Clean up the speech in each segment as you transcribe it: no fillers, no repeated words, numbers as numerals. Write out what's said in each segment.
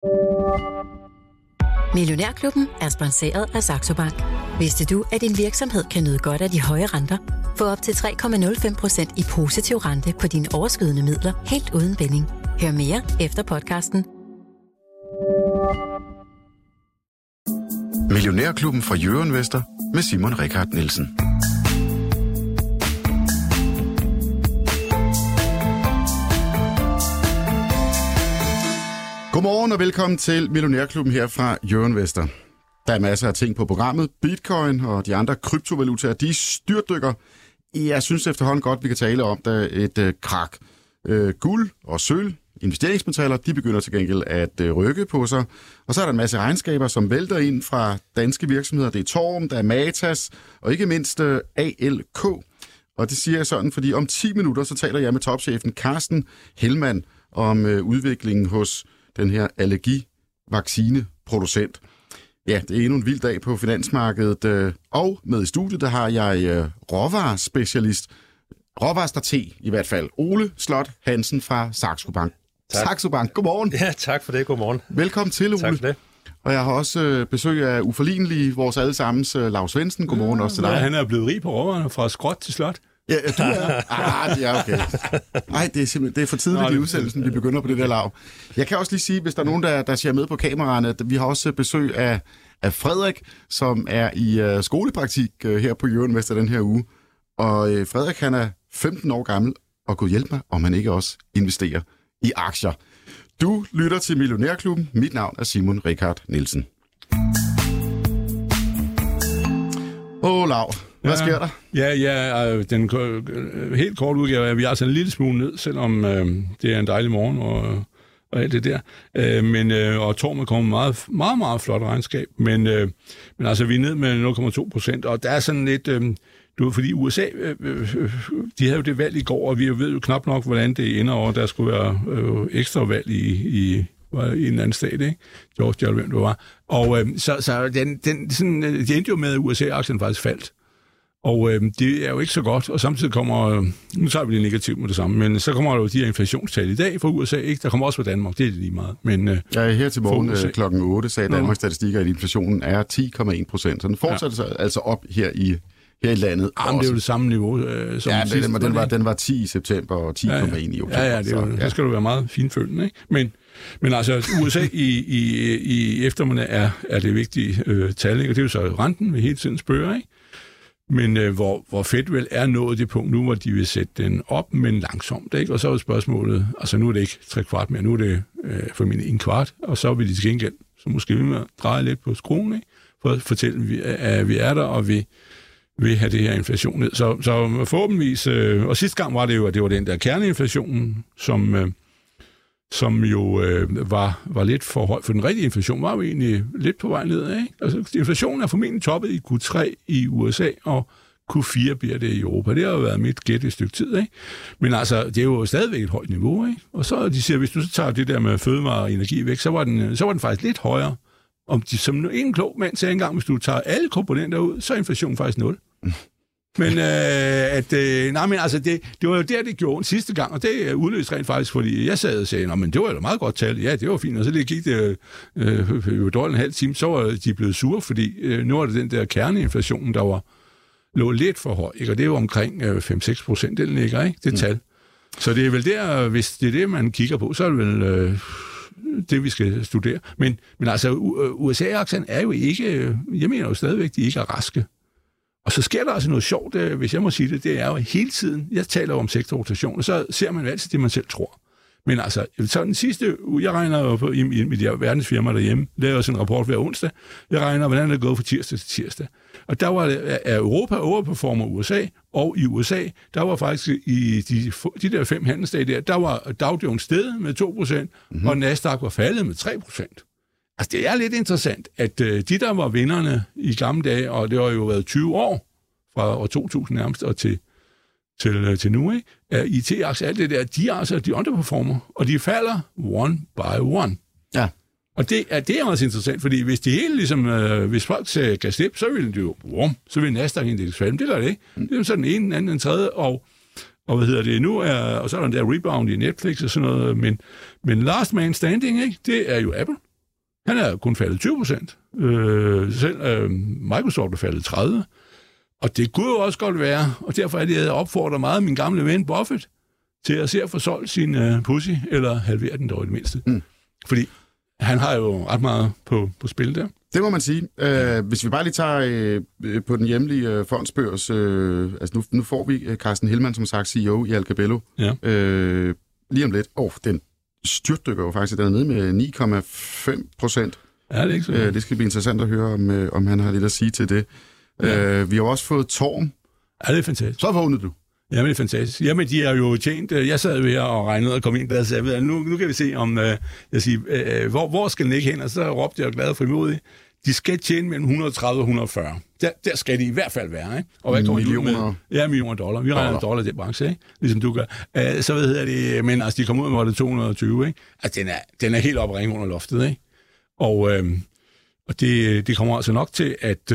Millionærklubben er sponsoreret af Saxo Bank. Vidste du, at din virksomhed kan nyde godt af de høje renter? Få op til 3,05% i positiv rente på dine overskydende midler helt uden binding. Hør mere efter podcasten. Millionærklubben fra Jørgen Vester med Simon Richard Nielsen. Godmorgen og velkommen til Millionærklubben her fra Jørgen Vester. Der er masser af ting på programmet. Bitcoin og de andre kryptovalutaer, de styrtdykker. Jeg synes efterhånden godt, vi kan tale om der et krak. Guld og sølv, investeringsmetaller, de begynder til gengæld at rykke på sig. Og så er der en masse regnskaber, som vælter ind fra danske virksomheder. Det er Torm, der er Matas og ikke mindst ALK. Og det siger jeg sådan, fordi om 10 minutter, så taler jeg med topchefen Carsten Hellmann om udviklingen hos den her allergivaccineproducent. Ja, det er endnu en vild dag på finansmarkedet. Og med i studiet, der har jeg råvarespecialist, råvarestrateg i hvert fald, Ole Slot Hansen fra Saxo Bank. Saxo Bank, godmorgen. Ja, tak for det. Godmorgen. Velkommen til, Ole. Tak for det. Og jeg har også besøg af uforlignelige, vores allesammens Lars Svendsen. Godmorgen også til dig. Ja, han er blevet rig på råvarerne fra skråt til slot. Ja, du er. Det er okay. Nej, det er simpelthen det er for tidligt i udsendelsen, vi begynder på det der lav. Jeg kan også lige sige, hvis der er nogen, der ser med på kameraerne, at vi har også besøg af Frederik, som er i skolepraktik her på Jørgen Vester den her uge. Og Frederik, han er 15 år gammel, og kunne hjælpe mig, om han ikke også investerer i aktier. Du lytter til Millionærklubben. Mit navn er Simon Richard Nielsen. Lav. Hvad sker der? Ja, den helt korte udgave er, at vi er altså en lille smule ned, selvom det er en dejlig morgen og alt det der. Og Torm kommer meget, meget, meget flot regnskab, men altså vi er ned med 0,2%, og der er sådan lidt... fordi USA, de havde jo det valg i går, og vi ved jo knap nok, hvordan det ender over. Der skulle være ekstra valg i en anden stat, ikke? Georgia, eller hvem det var. Og så det endte jo med, at USA-aktien faktisk faldt. Og det er jo ikke så godt, og samtidig kommer, nu tager vi det negativt med det samme, men så kommer der jo de her inflationstal i dag fra USA, ikke? Der kommer også fra Danmark, det er det lige meget. Men, her til morgen klokken 8 sagde Danmarks Statistikker, at inflationen er 10,1%, så den fortsætter altså op her i landet. Jamen, det er jo det samme niveau som sidste. Den var 10 i september og 10,1 i oktober. Ja, så skal du være meget finfølgende, ikke? Men altså, USA i eftermiddag er det vigtige tal, ikke? Og det er jo så renten, vi hele tiden spørger, ikke? Men hvor Fed vel er nået det punkt nu, hvor de vil sætte den op, men langsomt, ikke? Og så er spørgsmålet, altså nu er det ikke 3/4 mere, nu er det formentlig 1/4, og så vil de til gengæld, så måske vil man dreje lidt på skruen, ikke? For at fortælle, at vi er der, og vi vil have det her inflation ned. Så forhåbentligvis, og sidste gang var det jo, at det var den der kerneinflation, som jo var lidt for høj, for den rigtige inflation var jo egentlig lidt på vej ned, ikke? Altså, inflationen er formentlig toppet i Q3 i USA, og Q4 bliver det i Europa. Det har jo været mit gæt et stykke tid, ikke? Men altså, det er jo stadigvæk et højt niveau, ikke? Og så de siger, hvis du så tager det der med fødevare og energi væk, så var den faktisk lidt højere. Som en klog mand sagde engang, hvis du tager alle komponenter ud, så er inflationen faktisk 0. Men det var jo der, det gjorde sidste gang, og det udløste rent faktisk, fordi jeg sad og sagde, men det var jo meget godt tal, ja, det var fint, og så gik det jo en halv time, så var de blevet sure, fordi nu var det den der kerneinflation, der lå lidt for høj, ikke? Og det er jo omkring 5-6%, den ligger, ikke? Det tal. Så det er vel der, hvis det er det, man kigger på, så er det vel... det, vi skal studere. Men altså, USA-aktien er jo ikke... Jeg mener jo stadigvæk, de ikke er raske. Og så sker der altså noget sjovt, hvis jeg må sige det, det er jo hele tiden... Jeg taler jo om sektorrotation, og så ser man jo altid det, man selv tror. Men altså, så den sidste uge, jeg regner jo på i mit verdensfirma derhjemme, laver også en rapport hver onsdag, jeg regner, hvordan det er gået fra tirsdag til tirsdag. Og der var Europa overperformer USA, og i USA, der var faktisk i de der 5 handelsdage der var Dow Jones steget med 2%, og Nasdaq var faldet med 3%. Altså, det er lidt interessant, at de, der var vinderne i gamle dage, og det har jo været 20 år, fra år 2000 nærmest og til nu, ikke? IT-aktier, alt det der, de underperformer, og de falder one by one. Ja. Og det er også interessant, fordi hvis det hele ligesom, hvis folk kan slippe, så vil det jo, så vil Nasdaq-indeks falde. Det gør det ikke. Det er jo sådan den ene, den anden, den tredje, og hvad hedder det nu, og så er der en der rebound i Netflix og sådan noget, men last man standing, ikke? Det er jo Apple. Han er kun faldet 20%. Selv Microsoft er faldet 30%. Og det kunne jo også godt være, og derfor er det, jeg opfordrer meget min gamle ven Buffett til at se at få solgt sin pussy, eller halvere den dog i det mindste. Fordi han har jo ret meget på spil der. Det må man sige. Hvis vi bare lige tager på den hjemlige fondsbørs, altså nu får vi Carsten Hillmann, som sagt CEO i Alcabello. Ja. Lige om lidt. Den styrtdykker jo faktisk, den er nede med 9,5%. Ja, det er ikke så. Det skal blive interessant at høre, om han har lidt at sige til det. Ja. Vi har også fået Torm. Ja, det er fantastisk. Så vågnede du. Jamen, det er fantastisk. Jamen, de har jo tjent... Jeg sad jo her og regnede og kom ind der og sagde, nu kan vi se, om hvor skal den ikke hen? Og så råbte jeg glad og frimodig. De skal tjene mellem 130 og 140. Der skal de i hvert fald være, ikke? Og hvad millioner? Ja, millioner dollar. Vi regner dollar i den branche, ikke? Ligesom du gør. Så det, men altså, de kom ud med, var det 220, ikke? Altså, den er helt oppe ringe under loftet, ikke? Og det kommer altså nok til at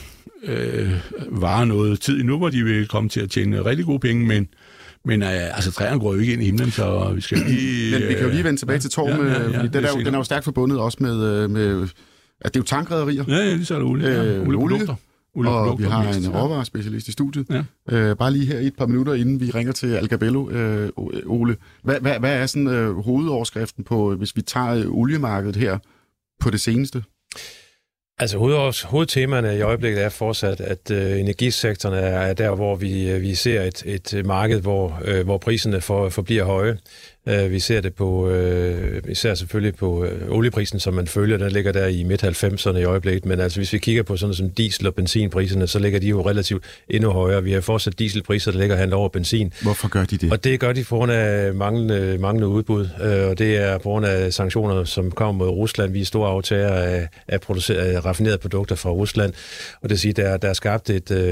vare noget tid nu, hvor de vil komme til at tjene rigtig gode penge, men altså, træerne går jo ikke ind i himlen, så vi skal lige... Men vi kan jo lige vende tilbage til Torm, fordi den er jo stærkt forbundet også med at det er jo tankrederier. Ja, lige så er det olieprodukter. Og vi har en råvarespecialist i studiet. Ja. Bare lige her i et par minutter, inden vi ringer til Alcabello, Ole. Hvad er sådan hovedoverskriften på, hvis vi tager oliemarkedet her på det seneste? Altså hovedtemaerne i øjeblikket er fortsat, at energisektoren er der, hvor vi ser et marked, hvor priserne forbliver høje. Vi ser det på, især selvfølgelig på olieprisen, som man følger, den ligger der i midt-90'erne i øjeblikket, men altså hvis vi kigger på sådan som diesel- og benzinpriserne, så ligger de jo relativt endnu højere. Vi har fortsat dieselpriser, der ligger handler over benzin. Hvorfor gør de det? Og det gør de på grund af manglende udbud, og det er på grund af sanktioner, som kommer mod Rusland. Vi er store aftager af raffinerede produkter fra Rusland, og det siger, der er skabt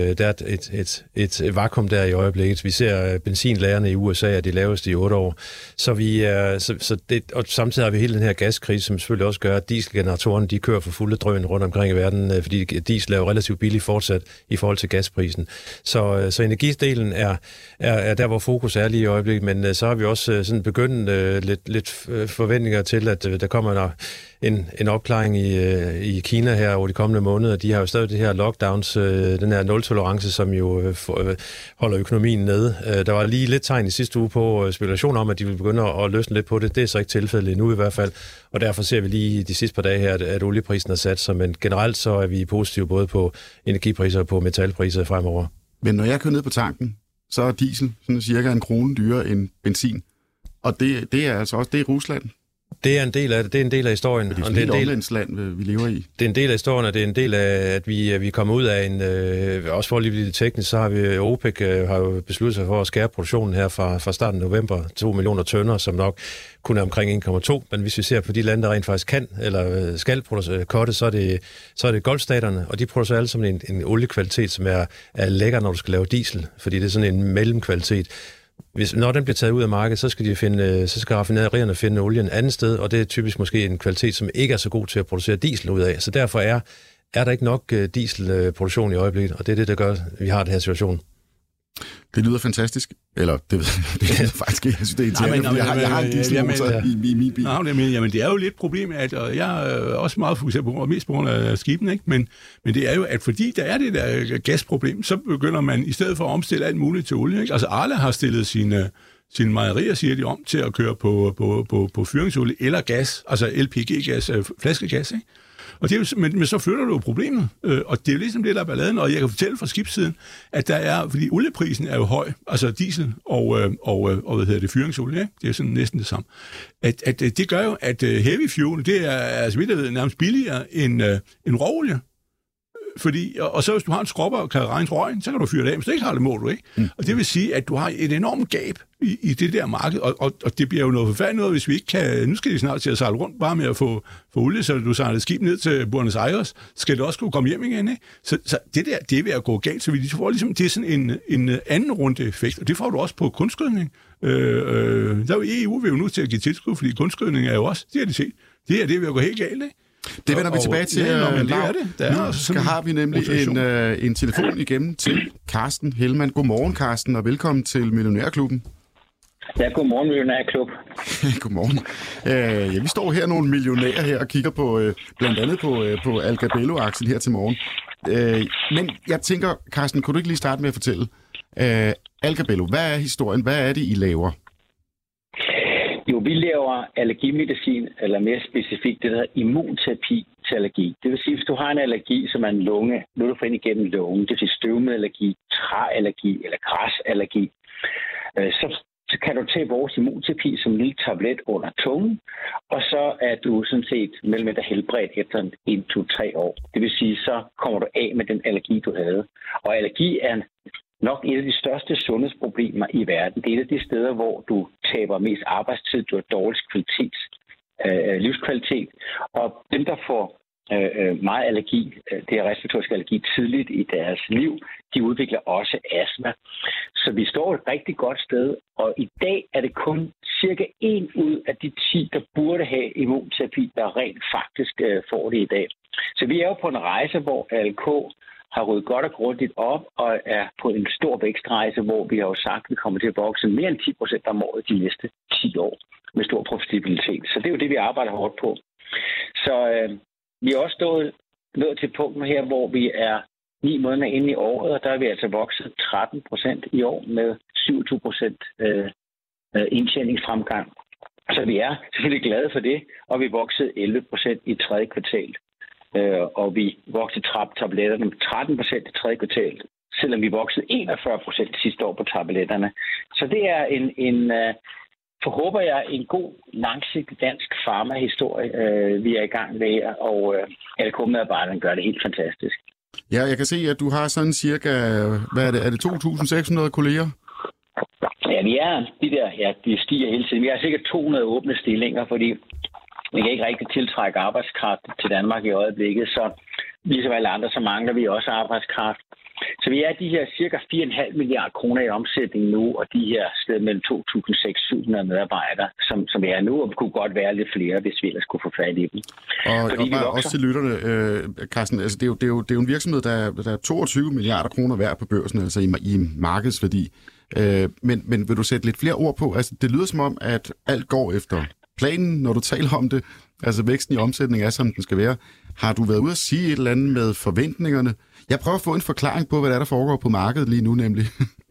et vakuum der i øjeblikket. Vi ser benzinlagerne i USA er de laveste i 8 år. Og samtidig har vi hele den her gaskrise, som selvfølgelig også gør, at dieselgeneratorerne, de kører for fulde drøn rundt omkring i verden, fordi diesel er jo relativt billig fortsat i forhold til gasprisen. Så energidelen er der, hvor fokus er lige i øjeblikket, men så har vi også sådan begyndt lidt forventninger til, at der kommer en opklaring i Kina her over de kommende måneder. De har jo stadig det her lockdowns, den her nul-tolerance, som jo holder økonomien nede. Der var lige lidt tegn i sidste uge på spekulation om, at de vil begynde at løsne lidt på det. Det er så ikke tilfældet endnu i hvert fald, og derfor ser vi lige de sidste par dage her, at olieprisen er sat sig, men generelt så er vi positive både på energipriser og på metalpriser fremover. Men når jeg kører ned på tanken, så er diesel sådan cirka 1 krone dyrere end benzin, og det er altså også det er Rusland. Det er en del af det. Det er en del af historien. Det er et omlandsland, vi lever i. Det er en del af historien, og det er en del af, at vi kommer ud af en... også for at blive lidt teknisk, så har vi OPEC har jo besluttet sig for at skære produktionen her fra starten af november. 2 millioner tønder, som nok kun er omkring 1,2. Men hvis vi ser på de lande, der rent faktisk kan eller skal producere kotte, så er det golfstaterne, og de producerer alle sammen en oliekvalitet, som er lækker, når du skal lave diesel, fordi det er sådan en mellemkvalitet. Når den bliver taget ud af markedet, så skal raffinaderierne finde olien et andet sted, og det er typisk måske en kvalitet, som ikke er så god til at producere diesel ud af. Så derfor er der ikke nok dieselproduktion i øjeblikket, og det er det, der gør, at vi har den her situation. Det lyder fantastisk. Eller, det lyder faktisk ikke. Jeg synes, det er irriterende, fordi jeg har en dieselmotor i min bil. Jamen, det er jo lidt et problem, at jeg er også meget fokuseret på, mest på grund af skibene, ikke? Men det er jo, at fordi der er det der gasproblem, så begynder man i stedet for at omstille alt muligt til olie, ikke? Altså, Arla har stillet sine mejerier, siger de, om til at køre på fyringsolie eller gas, altså LPG-gas, flaskegas, ikke? Og det er jo, men så flytter du jo problemet, og det er jo ligesom det, der er balladen, og jeg kan fortælle fra skibssiden, at der er, fordi olieprisen er jo høj, altså diesel og fyringsolie, ikke? Det er sådan næsten det samme. At det gør jo, at heavy fuel, det er, altså vidt jeg ved, nærmest billigere end råolie. Og så hvis du har en skropper og kan regne røgen, så kan du fyre det af, men hvis du ikke har det, må du ikke. Og det vil sige, at du har et enormt gab i det der marked, og det bliver jo noget forfærdeligt noget, hvis vi ikke kan... Nu skal de snart til at sejle rundt bare med at få olie, så du sejler et skib ned til Buenos Aires, skal det også kunne komme hjem igen, ikke? Så det der, det er ved at gå galt, så vi får ligesom, det er sådan en anden runde effekt, og det får du også på kunstgødning. Der er jo EU vil jo nu til at give tilskud, fordi kunstgødning er jo også, det har de set, det er ved at gå helt galt, ikke? Det vender vi tilbage til. Nu har vi nemlig en telefon igennem til Carsten Hillmann. Godmorgen, Carsten, og velkommen til Millionærklubben. Ja, godmorgen, Millionærklub. Godmorgen. Vi står her nogle millionærer her og kigger på blandt andet på Algabello-aktien her til morgen. Men jeg tænker, Carsten, kunne du ikke lige starte med at fortælle? Algabello, hvad er historien? Hvad er det, I laver? Jo, vi laver allergimedicin, eller mere specifikt det, der hedder immunterapi til allergi. Det vil sige, hvis du har en allergi, som er en lunge, nu du får ind igennem lungen, det vil sige støvmeallergi, træallergi eller græsallergi, så kan du tage vores immunterapi som en lille tablet under tungen, og så er du sådan set mellem et helbredt efter 1, 2, 3 år. Det vil sige, så kommer du af med den allergi, du havde. Og allergi er nok et af de største sundhedsproblemer i verden. Det er et af de steder, hvor du taber mest arbejdstid, du har dårligst livskvalitet. Og dem, der får meget allergi, det er respiratorisk allergi tidligt i deres liv, de udvikler også astma. Så vi står et rigtig godt sted, og i dag er det kun cirka 1 ud af de 10, der burde have immunterapi, der rent faktisk får det i dag. Så vi er jo på en rejse, hvor ALK har ryddet godt og grundigt op og er på en stor vækstrejse, hvor vi har jo sagt, at vi kommer til at vokse mere end 10% om året de næste 10 år med stor profitabilitet. Så det er jo det, vi arbejder hårdt på. Så vi er også nået til punkten her, hvor vi er 9 måneder inde i året, og der er vi altså vokset 13% i år med 27% indtjeningsfremgang. Så vi er selvfølgelig glade for det, og vi voksede 11% i 3. kvartal. Og vi voksede tabletterne med 13% i 3. kvartal, selvom vi voksede 41% sidste år på tabletterne. Så det er forhåber jeg, en god, langsigtet dansk farmahistorie, vi er i gang med her, og ALK-medarbejderne gør det helt fantastisk. Ja, jeg kan se, at du har sådan cirka, hvad er det 2.600 kolleger? Ja, de stiger hele tiden. Vi har sikkert 200 åbne stillinger, fordi vi kan ikke rigtig tiltrække arbejdskraft til Danmark i øjeblikket, så ligesom alle andre, så mangler vi også arbejdskraft. Så vi er de her cirka 4,5 milliarder kroner i omsætning nu, og de her sted mellem 2.600 medarbejdere, som vi er nu, og kunne godt være lidt flere, hvis vi ellers kunne få fat i dem. Og bare også til lytterne, Carsten, altså det er jo en virksomhed, der er 22 milliarder kroner værd på børsen, altså i markedsværdi. Men vil du sætte lidt flere ord på? Altså det lyder som om, at alt går efter planen, når du taler om det. Altså væksten i omsætning er, som den skal være. Har du været ude at sige et eller andet med forventningerne? Jeg prøver at få en forklaring på, hvad der foregår på markedet lige nu, nemlig.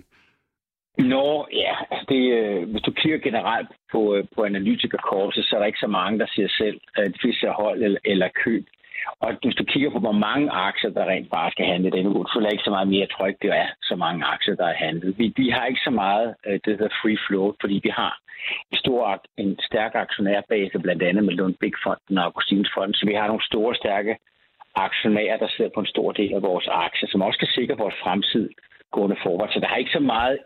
Hvis du kigger generelt på analytikerkorpset, så er der ikke så mange, der siger selv, de fleste hold eller køb. Og hvis du kigger på, hvor mange aktier, der rent bare skal handle denne uge, så er der ikke så meget mere tryk, det er så mange aktier, der er handlet. Vi har ikke så meget det der free float, fordi vi har en stærk aktionærbase, blandt andet med Lund Big Fonden og Augustins Fonden, så vi har nogle store, stærke aktionærer, der sidder på en stor del af vores aktier, som også kan sikre vores fremtid gående forward. Så der er ikke så meget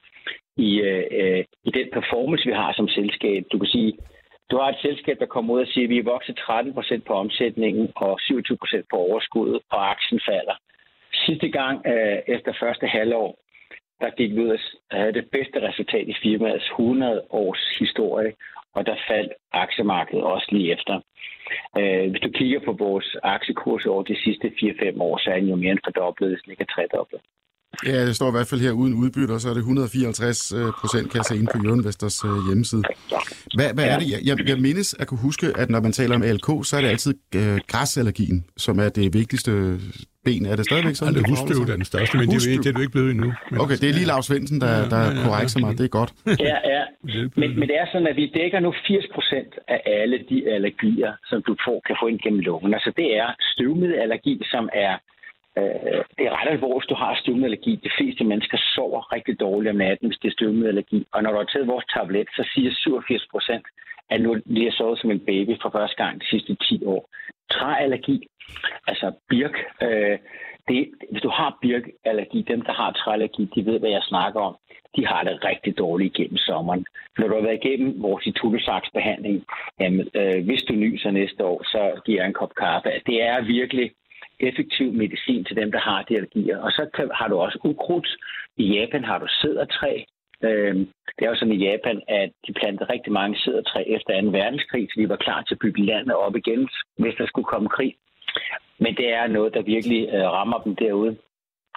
i den performance, vi har som selskab. Du kan sige, du har et selskab, der kommer ud og siger, at vi er vokset 13% på omsætningen og 27% på overskuddet, og aktien falder. Sidste gang efter første halvår, der gik vi ud og havde det bedste resultat i firmaets 100 års historie, og der faldt aktiemarkedet også lige efter. Hvis du kigger på vores aktiekurs over de sidste 4-5 år, så er den jo mere end fordoblet, hvis den ikke er tredoblet. Ja, det står i hvert fald her uden udbytte, og så er det 154%, kan jeg se inde på Jørgenvesters hjemmeside. Hvad er det? Jeg mindes at kunne huske, at når man taler om ALK, så er det altid græsallergien, som er det vigtigste ben. Er det stadigvæk sådan? Det husstøv er den største, men det er du ikke blevet endnu. Okay, det er lige Lars Svendsen, der korrekter mig. Det er godt. Ja. Men det er sådan, at vi dækker nu 80% af alle de allergier, som du kan få ind gennem lungen. Altså det er støvmiddelallergi, som er det er ret alvorligt, hvis du har støvmiddelallergi. De fleste mennesker sover rigtig dårligt om natten, hvis det er støvmiddelallergi. Og når du har taget vores tablet, så siger 87%, at nu lige har sovet som en baby for første gang de sidste 10 år. Træallergi, altså birk. Hvis du har birkallergi, dem der har træallergi, de ved, hvad jeg snakker om. De har det rigtig dårligt igennem sommeren. Når du har været igennem vores titubesaksbehandling, hvis du nyser næste år, så giver jeg en kop kaffe. Det er virkelig effektiv medicin til dem, der har de allergier. Og så har du også ukrudt. I Japan har du cedertræ. Det er jo sådan i Japan, at de plantede rigtig mange cedertræ efter 2. verdenskrig, så de var klar til at bygge landet op igen, hvis der skulle komme krig. Men det er noget, der virkelig rammer dem derude.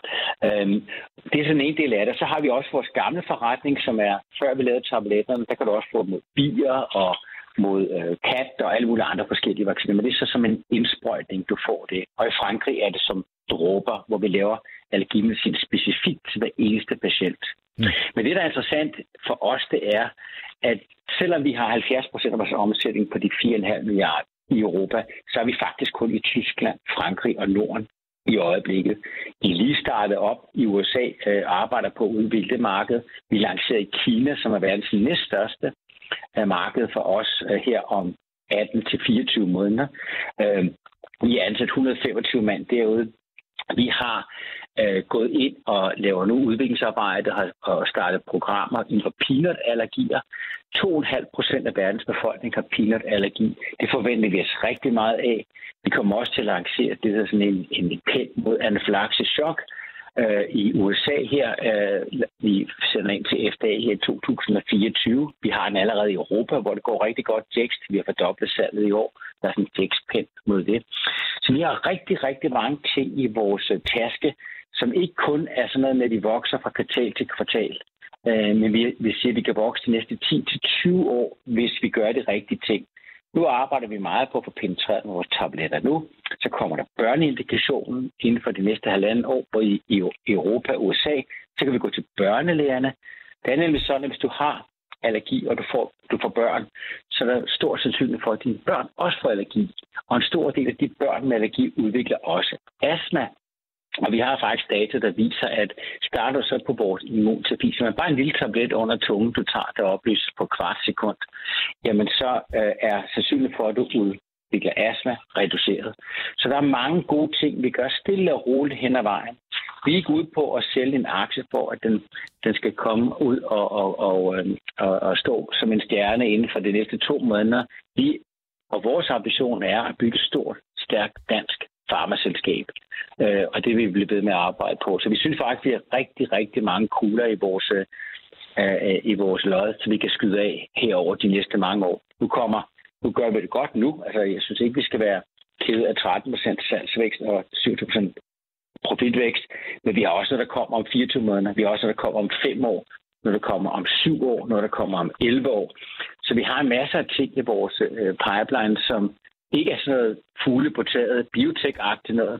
Det er sådan en del af det. Så har vi også vores gamle forretning, som er, før vi lavede tabletterne, der kan du også få mod bier og mod kat og alle mulige andre forskellige vacciner. Men det er så som en indsprøjtning, du får det. Og i Frankrig er det som dråber, hvor vi laver allergimedicin specifikt til hver eneste patient. Men det, der er interessant for os, det er, at selvom vi har 70% af vores omsætning på de 4,5 milliarder i Europa, så er vi faktisk kun i Tyskland, Frankrig og Norden i øjeblikket. De er lige startet op i USA, arbejder på at udvikle det marked. Vi lancerer i Kina, som er verdens næststørste marked for os her om 18-24 måneder. Vi er ansat 125 mand derude. Vi har gået ind og laver nu udviklingsarbejde og startet programmer inden for peanut-allergier. 2,5% af verdens befolkning har peanut-allergi. Det forventer vi os rigtig meget af. Vi kommer også til at lancere det der sådan en pen mod anafylaxe-chok i USA her. Vi sender ind til FDA her i 2024. Vi har den allerede i Europa, hvor det går rigtig godt. Jext, vi har fordoblet salget i år. Der er sådan en Jext-pen mod det. Så vi har rigtig, rigtig mange ting i vores taske, som ikke kun er sådan noget med, at de vokser fra kvartal til kvartal. Men vi siger, at vi kan vokse de næste 10-20 år, hvis vi gør de rigtige ting. Nu arbejder vi meget på at få penetreret med vores tabletter nu. Så kommer der børneindikationen inden for de næste 1,5 år, både i Europa og USA. Så kan vi gå til børnelægerne. Det er nemlig sådan, at hvis du har allergi, og du får børn, så er der stor sandsynlighed for, at dine børn også får allergi. Og en stor del af de børn med allergi udvikler også astma. Og vi har faktisk data, der viser, at starter så på vores immunterapi, så man bare en lille tablet under tungen, du tager, der oplyses på kvart sekund, jamen så er sandsynligheden for, at du udvikler astma reduceret. Så der er mange gode ting, vi gør stille og roligt hen ad vejen. Vi er ikke ude på at sælge en aktie for, at den skal komme ud og stå som en stjerne inden for de næste 2 måneder. Og vores ambition er at bygge et stort, stærkt dansk farmaselskab. Og det vil vi blive ved med at arbejde på. Så vi synes faktisk, at vi har rigtig, rigtig mange kugler i vores lod, så vi kan skyde af herover de næste mange år. Nu gør vi det godt nu. Altså, jeg synes ikke, vi skal være kede af 13% salgsvækst og 7% profitvækst. Men vi har også noget, der kommer om 24 måneder. Vi har også noget, der kommer om 5 år. Når der kommer om 7 år. Når der kommer om 11 år. Så vi har en masse af ting i vores pipeline, som ikke er sådan noget fugle på taget, biotech-agtigt noget.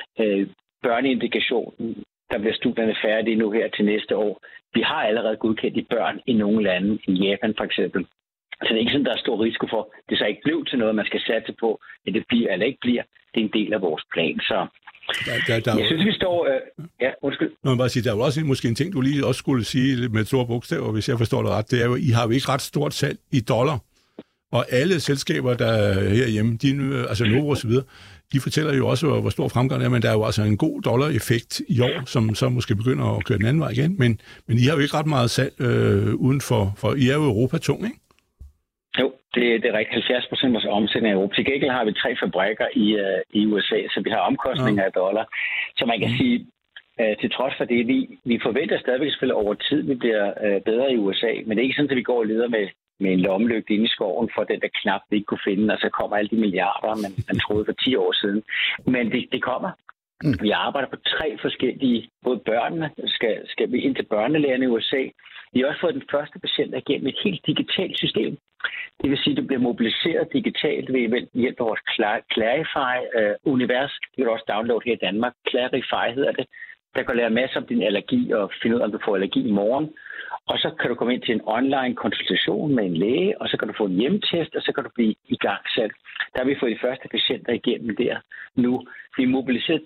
Børneindikationen, der bliver studierne færdige nu her til næste år. Vi har allerede godkendt i børn i nogle lande, i Japan for eksempel. Så det er ikke sådan, der er stor risiko for, det så ikke blev til noget, man skal satse på, at det bliver eller ikke bliver. Det er en del af vores plan, så jeg synes, vi står... Ja, undskyld. Nå, jeg bare sige, der er jo også måske en ting, du lige også skulle sige med store bogstaver, hvis jeg forstår det ret. Det er jo, I har jo ikke ret stort salg i dollar. Og alle selskaber, der er herhjemme, altså Novo og så videre, de fortæller jo også, hvor stor fremgang er, men der er jo altså en god dollar-effekt i år, som så måske begynder at køre den anden vej igen. Men I har jo ikke ret meget salg uden for I er jo Europa-tung, ikke? Jo, det er rigtigt. 70% af vores omsætning i Europa. Til gengæld har vi 3 fabrikker i USA, så vi har omkostninger af dollar. Så man kan sige, til trods for det, vi forventer stadigvæk selvfølgelig over tid, vi bliver bedre i USA, men det er ikke sådan, at vi går og leder med en lommelygte inde i skoven for den der knap, vi ikke kunne finde, og så kommer alle de milliarder, man troede for 10 år siden. Men det kommer. Vi arbejder på 3 forskellige, både børnene, skal vi ind til børnelægerne i USA. Vi har også fået den første patient igennem et helt digitalt system. Det vil sige, at du bliver mobiliseret digitalt ved hjælp af vores Clarify-univers. Det kan du også downloade her i Danmark. Clarify hedder det. Der kan lære masser om din allergi og finde ud af, om du får allergi i morgen. Og så kan du komme ind til en online konsultation med en læge, og så kan du få en hjemmetest, og så kan du blive igangsat. Der har vi fået de første patienter igennem der nu. Vi har mobiliseret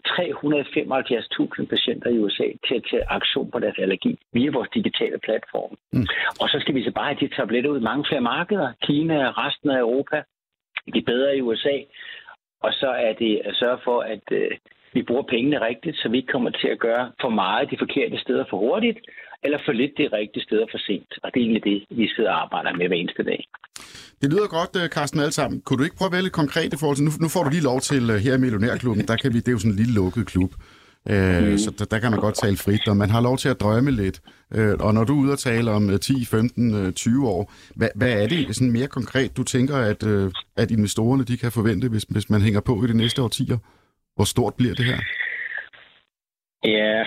375.000 patienter i USA til at tage aktion på deres allergi via vores digitale platform. Og så skal vi så bare have de tabletter ud i mange flere markeder. Kina og resten af Europa. De er bedre i USA. Og så er det at sørge for, at vi bruger pengene rigtigt, så vi ikke kommer til at gøre for meget de forkerte steder for hurtigt, eller for lidt de rigtige steder for sent. Og det er egentlig det, vi sidder og arbejder med hver eneste dag. Det lyder godt, Carsten, alt sammen. Kunne du ikke prøve at være lidt konkret i forhold til... Nu får du lige lov til her i Millionærklubben, det er jo sådan en lille lukket klub. Så der kan man godt tale frit, og man har lov til at drømme lidt. Og når du er ude og tale om 10, 15, 20 år, hvad er det sådan mere konkret, du tænker, at investorerne de kan forvente, hvis man hænger på i de næste årtier? Hvor stort bliver det her? Ja,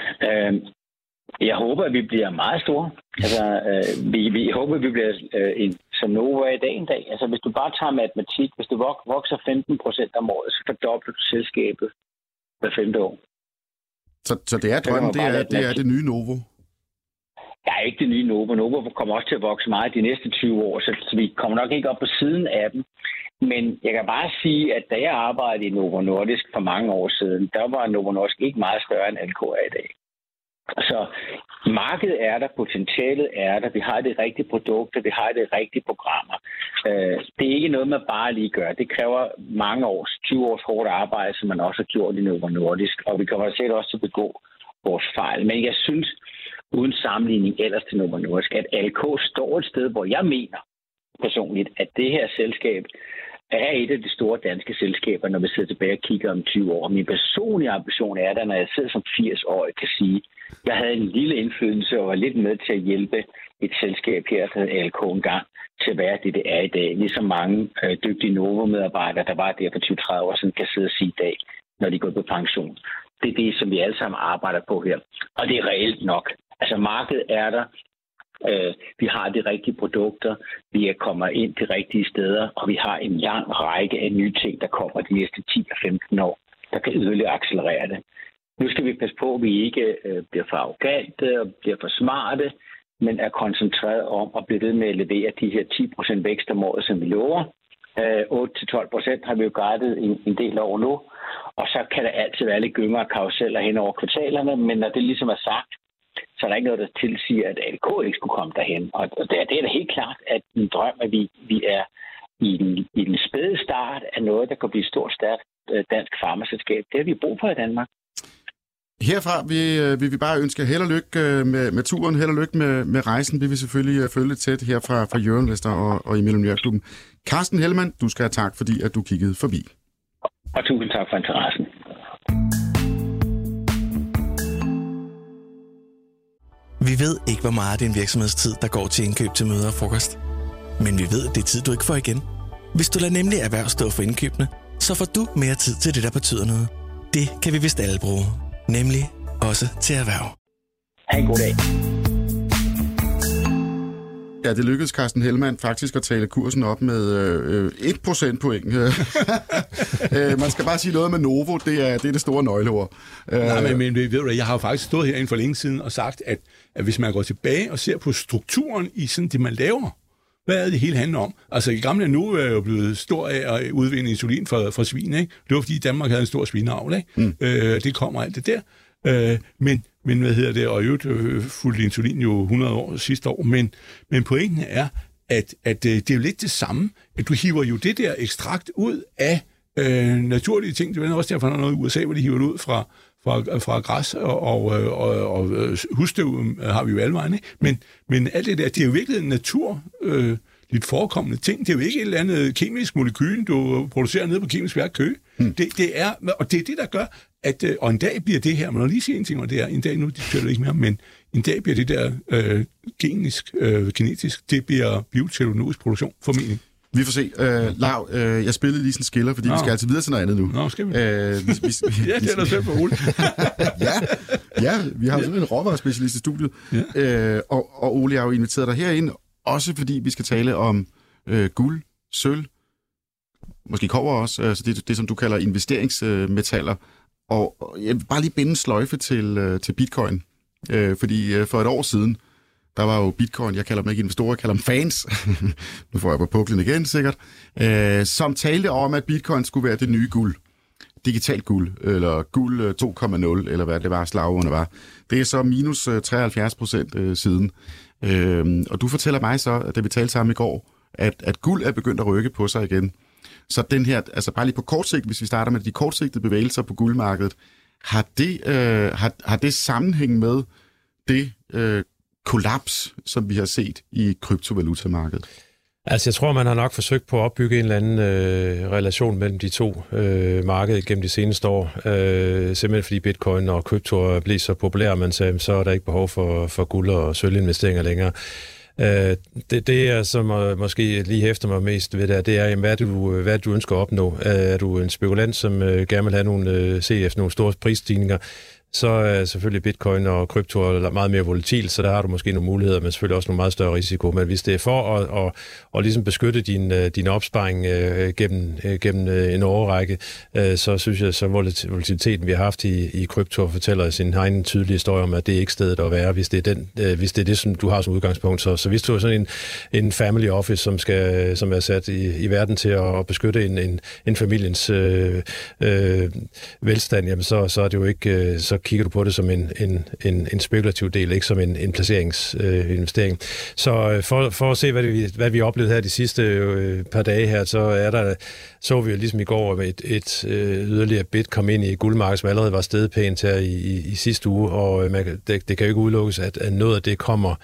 jeg håber, at vi bliver meget store. Altså, vi håber, at vi bliver som Novo er i dag en dag. Altså, hvis du bare tager matematik, hvis du vokser 15% om året, så fordobler du selskabet hver 5. år. Så det er drømmen, det er det nye Novo? Ja, ikke det nye Novo. Novo kommer også til at vokse meget de næste 20 år, så vi kommer nok ikke op på siden af dem. Men jeg kan bare sige, at da jeg arbejdede i Novo Nordisk for mange år siden, der var Novo Nordisk ikke meget større end LK er i dag. Så markedet er der, potentialet er der, vi har de rigtige produkter, vi har de rigtige programmer. Det er ikke noget, man bare lige gør. Det kræver mange års, 20 års hårdt arbejde, som man også har gjort i Novo Nordisk, og vi kommer sikkert også til at begå vores fejl. Men jeg synes, uden sammenligning ellers til Novo Nordisk, at LK står et sted, hvor jeg mener personligt, at det her selskab er et af de store danske selskaber, når vi sidder tilbage og kigger om 20 år. Min personlige ambition er der, når jeg sidder som 80-årig, kan sige, at jeg havde en lille indflydelse og var lidt med til at hjælpe et selskab her, der hedder LK engang, til at være det er i dag. Ligesom mange dygtige Novo-medarbejdere, der var der for 20-30 år siden, kan sidde og sige i dag, når de går på pension. Det er det, som vi alle sammen arbejder på her. Og det er reelt nok. Altså markedet er der. Vi har de rigtige produkter, vi er kommet ind de rigtige steder, og vi har en lang række af nye ting, der kommer de næste 10 og 15 år, der kan yderligere accelerere det. Nu skal vi passe på, at vi ikke bliver for arrogante og bliver for smarte, men er koncentreret om at blive ved med at levere de her 10% vækst om året, som vi lover. 8-12% har vi jo guidet en del over nu, og så kan der altid være lidt gynger og karuseller hen over kvartalerne, men når det ligesom er sagt, så er der ikke noget, der tilsiger, at LK ikke skulle komme derhen. Og det er da helt klart, at en drøm, at vi er i den spæde start af noget, der kan blive et stort, stærkt dansk farmaselskab. Det har vi brug for i Danmark. Herfra vil vi bare ønske held og lykke med turen, held og lykke med rejsen. Vi vil selvfølgelig følge lidt tæt her fra Jørgen Vester og i Millionærklubben. Carsten Hellmann, du skal have tak, fordi at du kiggede forbi. Og tusind tak for interessen. Vi ved ikke, hvor meget af din virksomhedstid, der går til indkøb til møder og frokost. Men vi ved, at det er tid, du ikke får igen. Hvis du lader nemlig erhverv stå for indkøbene, så får du mere tid til det, der betyder noget. Det kan vi vist alle bruge. Nemlig også til erhverv. Ha' en god dag. Ja, det lykkedes Carsten Hellmann faktisk at tale kursen op med 1 procentpoint. Man skal bare sige noget med Novo, det er det store nøgleord. Nej, men ved du, jeg har jo faktisk stået herinde for længe siden og sagt, at hvis man går tilbage og ser på strukturen i sådan det, man laver, hvad er det hele handler om? Altså, i gamle Novo er jo blevet stor af at udvinde insulin fra svin, ikke? Det var, fordi Danmark havde en stor svineavl, ikke? Det kommer alt det der. Men hvad hedder det? Og i øvrigt fulgte insulin jo 100 år sidste år. Men pointen er, at det er jo lidt det samme. At du hiver jo det der ekstrakt ud af naturlige ting. Det er også derfor, der er noget i USA, hvor de hiver det ud fra græs og husstøv har vi jo alle vejen, ikke? Men alt det der, det er jo virkelig en natur lidt forekommende ting. Det er jo ikke et eller andet kemisk molekyl, du producerer nede på Kemisk Værk Køge. Det er, og det er det, der gør, at og en dag bliver det her, man har lige sige en ting, og det er, en dag, nu diskuterer det ikke mere, men en dag bliver det der genetisk, det bliver bioteknologisk produktion, formentlig. Vi får se. Lav, jeg spillede lige sådan en skiller, fordi vi skal altså videre til noget andet nu. Nå, skal vi? Ja, det er der selv for Ole. ja, vi har sådan en råvarespecialist i studiet. Ja. Og Ole, jeg har jo inviteret dig herind, også fordi vi skal tale om guld, sølv, måske kobber også, altså det som du kalder investeringsmetaller. Og jeg vil bare lige binde en sløjfe til bitcoin, fordi for et år siden, der var jo bitcoin, jeg kalder dem ikke investorer, jeg kalder dem fans, nu får jeg på puklen igen sikkert, som talte om, at bitcoin skulle være det nye guld. Digitalt guld, eller guld 2,0, eller hvad det var, slagordene var. Det er så minus 73% siden. Og du fortæller mig så, da vi talte sammen i går, at guld er begyndt at rykke på sig igen. Så den her, altså bare lige på kort sigt, hvis vi starter med de kortsigtede bevægelser på guldmarkedet, har det sammenhæng med det kollaps, som vi har set i kryptovalutamarkedet? Altså, jeg tror, man har nok forsøgt på at opbygge en eller anden relation mellem de to markeder gennem de seneste år. Simpelthen fordi bitcoin og krypto er blevet så populære, man sagde, så er der ikke behov for guld- og sølvinvesteringer længere. Det er, som måske lige hæfter mig mest ved det er, hvad du ønsker at opnå. Er du en spekulant, som gerne vil have se efter nogle store prisstigninger, så er selvfølgelig bitcoin og krypto er meget mere volatil, så der har du måske nogle muligheder, men selvfølgelig også nogle meget større risiko. Men hvis det er for at ligesom beskytte din opsparing gennem en årrække, så synes jeg, så volatiliteten, vi har haft i krypto, fortæller sin egen tydelige historie om, at det er ikke stedet at være, hvis det er det, som du har som udgangspunkt. Så hvis du er sådan en family office, som er sat i verden til at beskytte en familiens velstand, jamen så er det jo ikke, så kigger du på det som en spekulativ del, ikke som en placeringsinvestering. Så for at se, hvad vi oplevede her de sidste par dage her, så vi jo ligesom i går et yderligere bit kom ind i guldmarkedet, som allerede var steget pænt her i sidste uge, og det kan jo ikke udelukkes, at noget af det kommer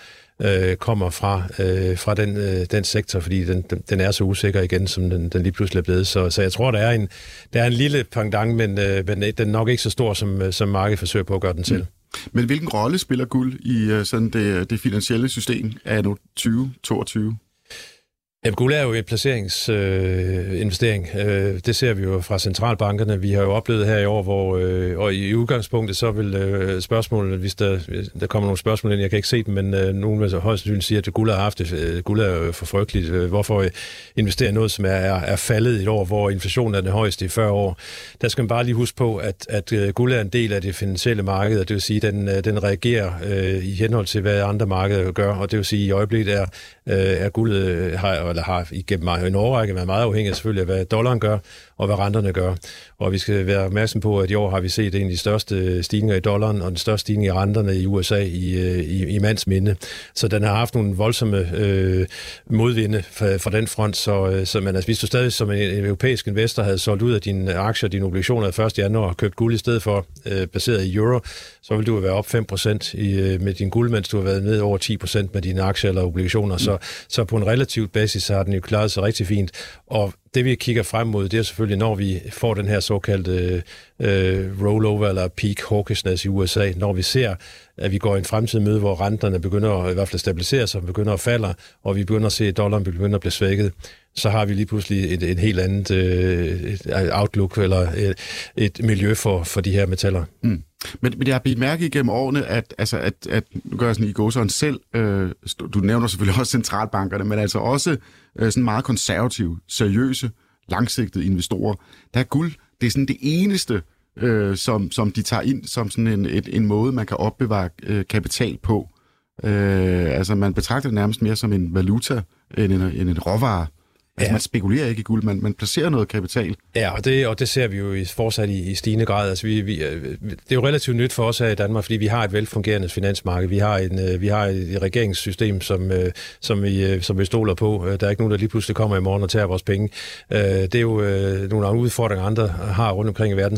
fra den sektor, fordi den er så usikker igen, som den lige pludselig er blevet. Så jeg tror, der er en lille pendant, men den er nok ikke så stor, som markedet forsøger på at gøre den til. Men hvilken rolle spiller guld i sådan det finansielle system af nu 2022? Jamen, guld er jo en placeringsinvestering. Det ser vi jo fra centralbankerne. Vi har jo oplevet her i år, og i udgangspunktet så vil spørgsmålet, hvis der kommer nogle spørgsmål ind, jeg kan ikke se dem, men nogen vil så højst sandsynligt sige, at guld har haft det. Guld er jo for frygteligt. Hvorfor investere noget, som er faldet i et år, hvor inflationen er den højeste i 40 år? Der skal man bare lige huske på, at guld er en del af det finansielle marked, og det vil sige, at den reagerer i henhold til, hvad andre markeder gør, og det vil sige, at i øjeblikket er guldet har igennem en årrække været meget afhængig selvfølgelig af, hvad dollaren gør, og hvad renterne gør. Og vi skal være opmærksom på, at i år har vi set en af de største stigninger i dollaren, og den største stigning i renterne i USA i mands minde. Så den har haft nogle voldsomme modvinde fra den front. Så man, altså, hvis du stadig som en europæisk investor havde solgt ud af dine aktier, dine obligationer 1. januar og købt guld i stedet for, baseret i euro, så vil du være op 5% med din guld, mens du har været ned over 10% med dine aktier eller obligationer. Så på en relativt basis har den jo klaret sig rigtig fint. Og det vi kigger frem mod, det er selvfølgelig, når vi får den her såkaldte rollover eller peak hawkishness i USA, når vi ser, at vi går i en fremtid møde, hvor renterne begynder at i hvert fald stabilisere sig, begynder at falde, og vi begynder at se, at dollaren begynder at blive svækket, så har vi lige pludselig et helt andet outlook eller et miljø for de her metaller. Mm. Men jeg har bidt mærke igennem årene, at nu gør jeg sådan i gåsøjne selv, du nævner selvfølgelig også centralbankerne, men altså også sådan meget konservative, seriøse, langsigtede investorer. Der er guld, det er sådan det eneste, som de tager ind som sådan en måde, man kan opbevare kapital på. Altså man betragter det nærmest mere som en valuta end en råvare. Altså, man spekulerer ikke i guld, man placerer noget kapital. Ja, og det ser vi jo fortsat i stigende grad. Altså, det er jo relativt nyt for os her i Danmark, fordi vi har et velfungerende finansmarked. Vi har et regeringssystem, som vi stoler på. Der er ikke nogen, der lige pludselig kommer i morgen og tager vores penge. Det er jo nogle af udfordringer, andre har rundt omkring i verden.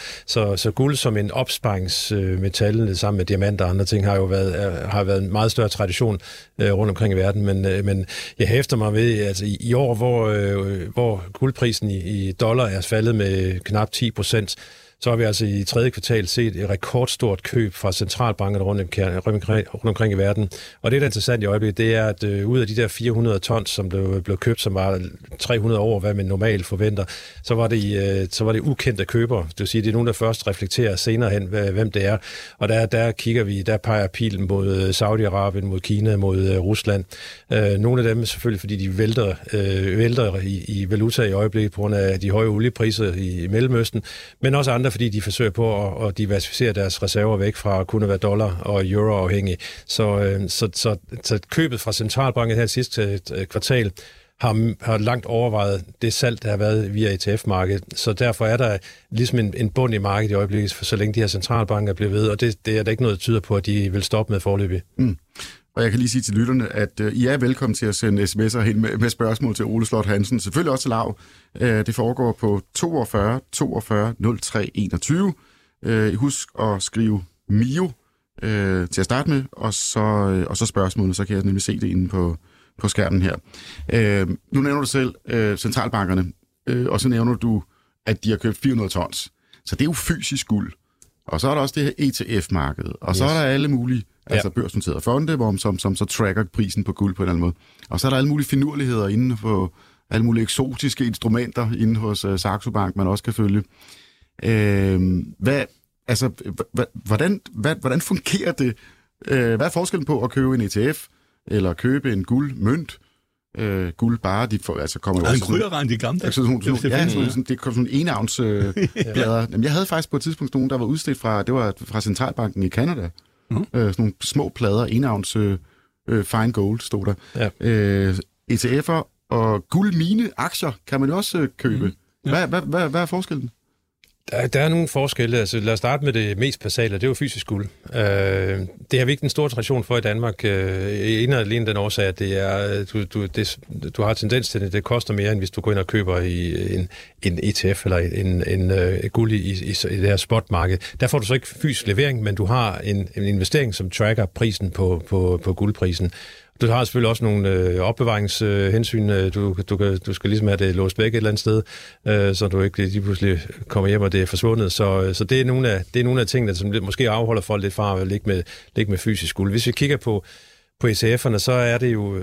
Så guld som en opsparingsmetal, sammen med diamanter og andre ting, har været en meget større tradition rundt omkring i verden. Men jeg hæfter mig ved, altså i år, hvor guldprisen i dollar er faldet med knap 10%, så har vi altså i tredje kvartal set et rekordstort køb fra centralbankerne rundt omkring i verden. Og det, der er interessant i øjeblikket, det er, at ud af de der 400 tons, som blev købt, som var 300 over, hvad man normalt forventer, så var det ukendte købere. Det vil sige, det er nogen, der først reflekterer senere hen, hvem det er. Og der peger pilen mod Saudi-Arabien, mod Kina, mod Rusland. Nogle af dem selvfølgelig, fordi de vælter i valuta i øjeblikket på grund af de høje oliepriser i Mellemøsten, men også andre, fordi de forsøger på at diversificere deres reserver væk fra kun at være dollar og euro afhængig. Så købet fra centralbanken her sidste kvartal har langt overvejet det salg, der har været via ETF-markedet. Så derfor er der ligesom en bund i markedet i øjeblikket, så længe de her centralbanker bliver ved, og det er der ikke noget, der tyder på, at de vil stoppe med forløbig. Mm. Og jeg kan lige sige til lytterne, at I er velkommen til at sende sms'er hen med spørgsmål til Ole Slot Hansen. Selvfølgelig også til Lav. Det foregår på 42 42 03 21. Husk at skrive MIO til at starte med, og så spørgsmålet, så kan jeg nemlig se det inde på skærmen her. Nu nævner du selv centralbankerne, og så nævner du, at de har købt 400 tons. Så det er jo fysisk guld. Og så er der også det her ETF-marked, og så er der alle mulige altså børsnoterede fonde, som så tracker prisen på guld på en eller anden måde. Og så er der alle mulige finurligheder inden for alle mulige eksotiske instrumenter inde hos Saxo Bank, man også kan følge. altså, hvordan fungerer det? Hvad er forskellen på at købe en ETF, eller købe en guldmønt? Guldbare, de får, altså kommer jo også... En krydderrand i gamle. Det kommer sådan en enavns plader. Jamen, jeg havde faktisk på et tidspunkt nogen, der var udstedt fra Centralbanken i Canada. Sådan nogle små plader, enavns fine gold, stod der. Ja. ETF'er og guldmine-aktier kan man jo også købe. Ja. Hvad er forskellen? Der er nogle forskelle. Altså, lad os starte med det mest basale, det er jo fysisk guld. Det har vi ikke en stor tradition for i Danmark. En og alene den årsag, at det er, du har tendens til, at det koster mere, end hvis du går ind og køber i en ETF eller en guld i det her spotmarked. Der får du så ikke fysisk levering, men du har en investering, som tracker prisen på guldprisen. Du har selvfølgelig også nogle opbevaringshensyn. Du skal ligesom have det låst væk et eller andet sted, så du ikke lige pludselig kommer hjem, og det er forsvundet. Så det er nogle af tingene, som måske afholder folk lidt fra at ligge med fysisk guld. Hvis vi kigger på ETF'erne, så er det jo